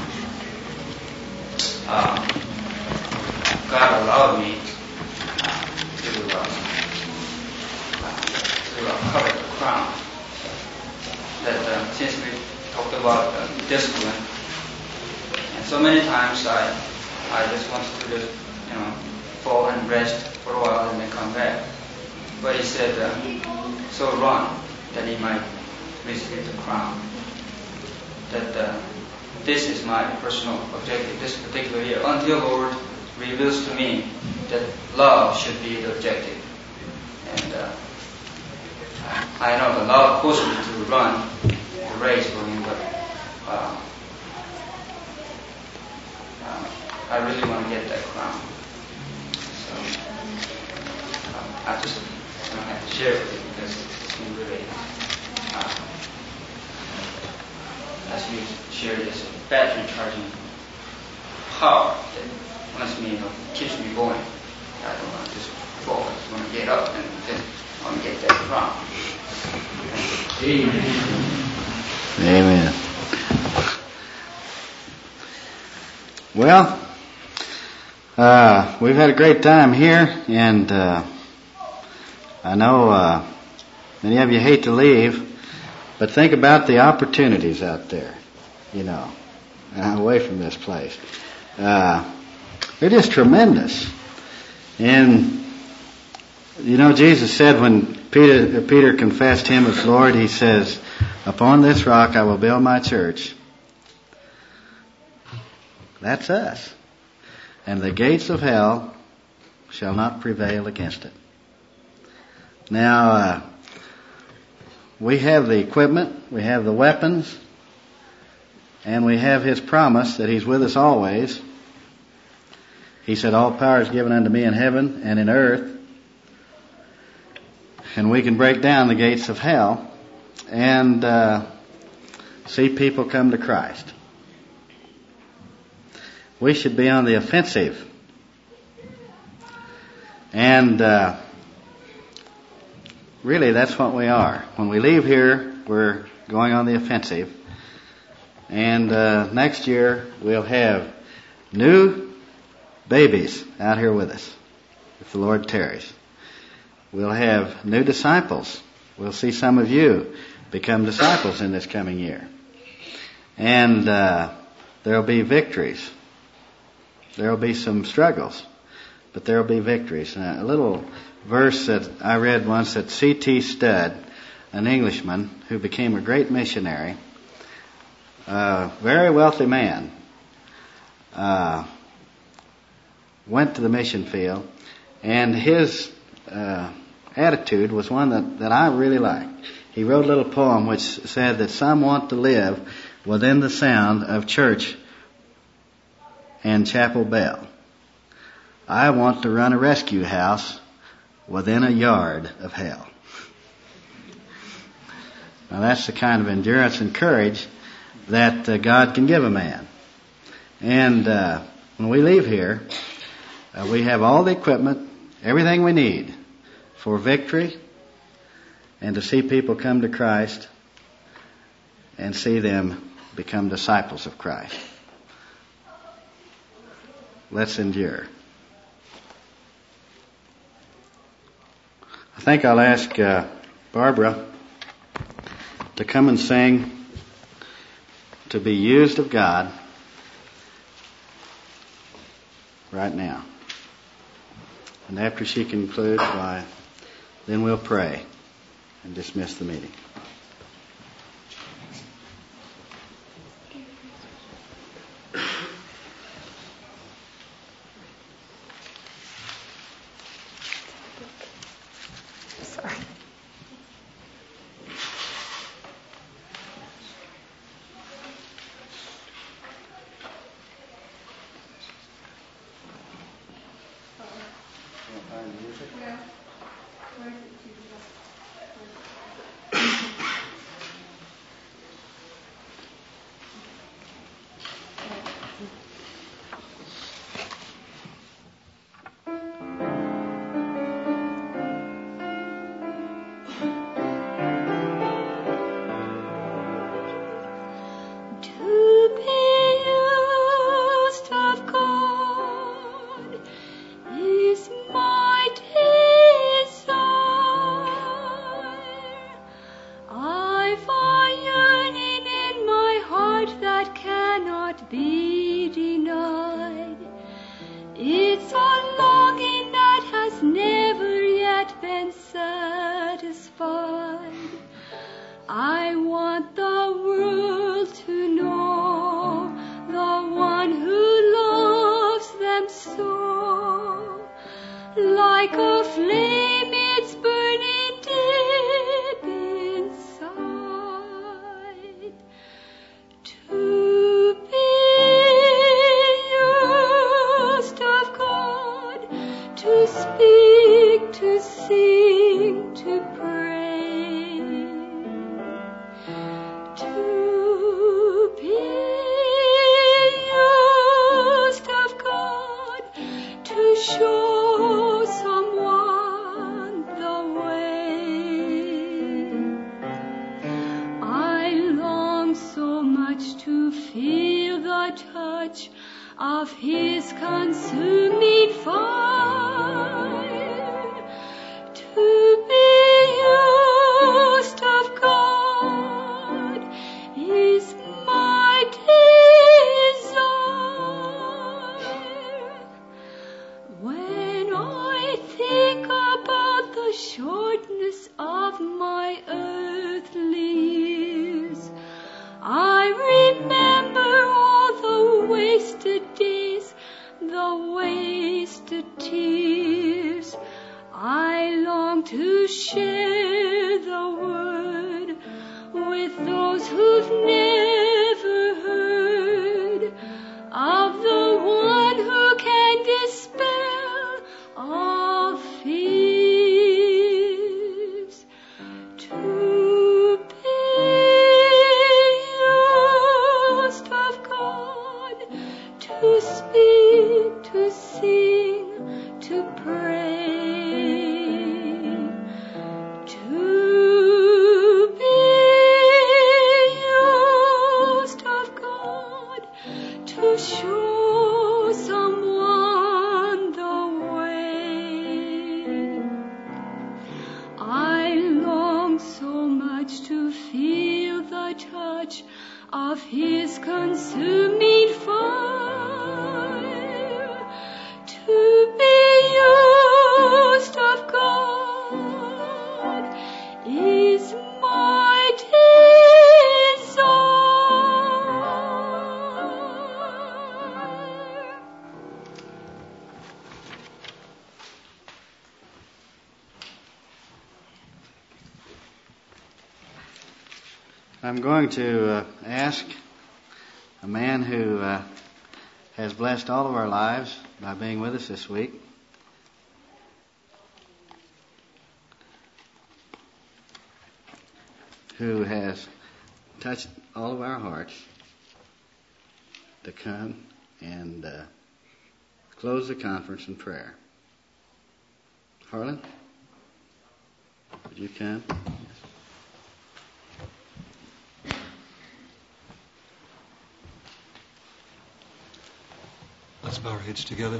uh, God allowed me uh, to, uh, to uh, covet the crown. That uh, since we talked about uh, discipline, and so many times I, I just wanted to just, you know, fall and rest for a while and then come back. But he said, uh, so run that he might receive the crown. That uh, this is my personal objective this particular year, until the Lord reveals to me that love should be the objective. And uh, I know the love pushes me to run the race for him, but uh, uh, I really want to get that crown. So uh, I just you know, have to share it with you because it's been really, uh, as you share this battery charging power that wants me, you know, keeps me going. I don't want to just fall. I just want to get up and then I want to get that crown. Amen. Amen. Well, uh, we've had a great time here, and uh, I know uh, many of you hate to leave, but think about the opportunities out there, you know, away from this place. Uh, they're just tremendous. And, you know, Jesus said when Peter, Peter confessed him as Lord, he says, upon this rock I will build my church. That's us. And the gates of hell shall not prevail against it. Now, uh, we have the equipment, we have the weapons, and we have His promise that He's with us always. He said, all power is given unto me in heaven and in earth. And we can break down the gates of hell and uh, see people come to Christ. We should be on the offensive. And uh, really, that's what we are. When we leave here, we're going on the offensive. And uh, next year, we'll have new babies out here with us, if the Lord tarries. We'll have new disciples. We'll see some of you become disciples in this coming year. And uh, there'll be victories. There'll be some struggles, but there'll be victories. Uh, a little verse that I read once that C T Studd, an Englishman who became a great missionary, a very wealthy man, uh, went to the mission field, and his uh, attitude was one that, that I really liked. He wrote a little poem which said that some want to live within the sound of church and chapel bell. I want to run a rescue house within a yard of hell. Now that's the kind of endurance and courage that uh, God can give a man. And uh, when we leave here, uh, we have all the equipment, everything we need for victory and to see people come to Christ and see them become disciples of Christ. Let's endure. I think I'll ask uh, Barbara to come and sing "To Be Used of God" right now. And after she concludes, why, then we'll pray and dismiss the meeting. To be to be used of God to show someone the way. I long so much to feel the touch of His consuming fire, to be used of God is my desire. I'm going to uh, ask a man who uh, has blessed all of our lives by being with us this week. Who has touched all of our hearts to come and uh, close the conference in prayer. Harlan, would you come? Let's bow our heads together.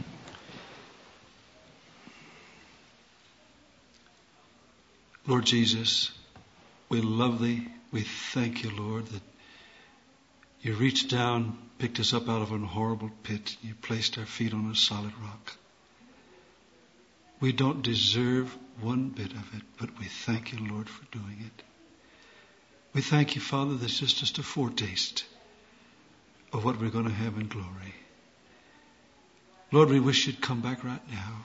Lord Jesus, we love Thee. We thank You, Lord, that You reached down, picked us up out of an horrible pit. You placed our feet on a solid rock. We don't deserve one bit of it, but we thank You, Lord, for doing it. We thank You, Father, that it's just a foretaste of what we're going to have in glory. Lord, we wish You'd come back right now.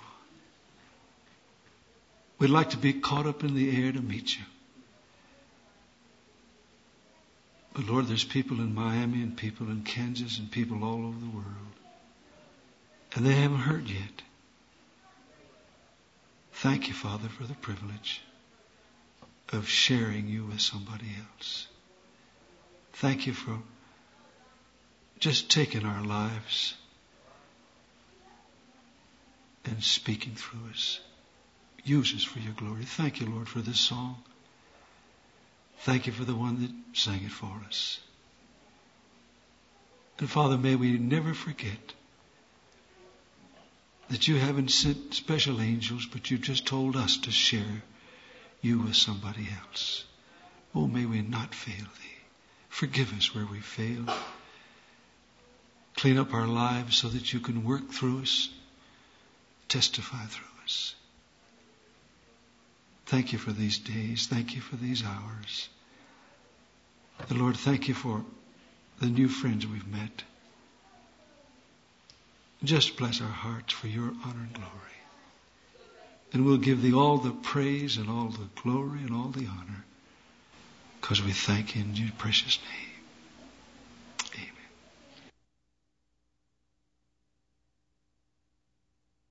We'd like to be caught up in the air to meet You. But Lord, there's people in Miami and people in Kansas and people all over the world. And they haven't heard yet. Thank You, Father, for the privilege of sharing You with somebody else. Thank You for just taking our lives and speaking through us. Use us for Your glory. Thank You, Lord, for this song. Thank You for the one that sang it for us. And Father, may we never forget that You haven't sent special angels, but You just told us to share You with somebody else. Oh, may we not fail Thee. Forgive us where we fail. Clean up our lives so that You can work through us, testify through us. Thank You for these days. Thank You for these hours. And Lord, thank You for the new friends we've met. Just bless our hearts for Your honor and glory. And we'll give Thee all the praise and all the glory and all the honor, because we thank You in Your precious name.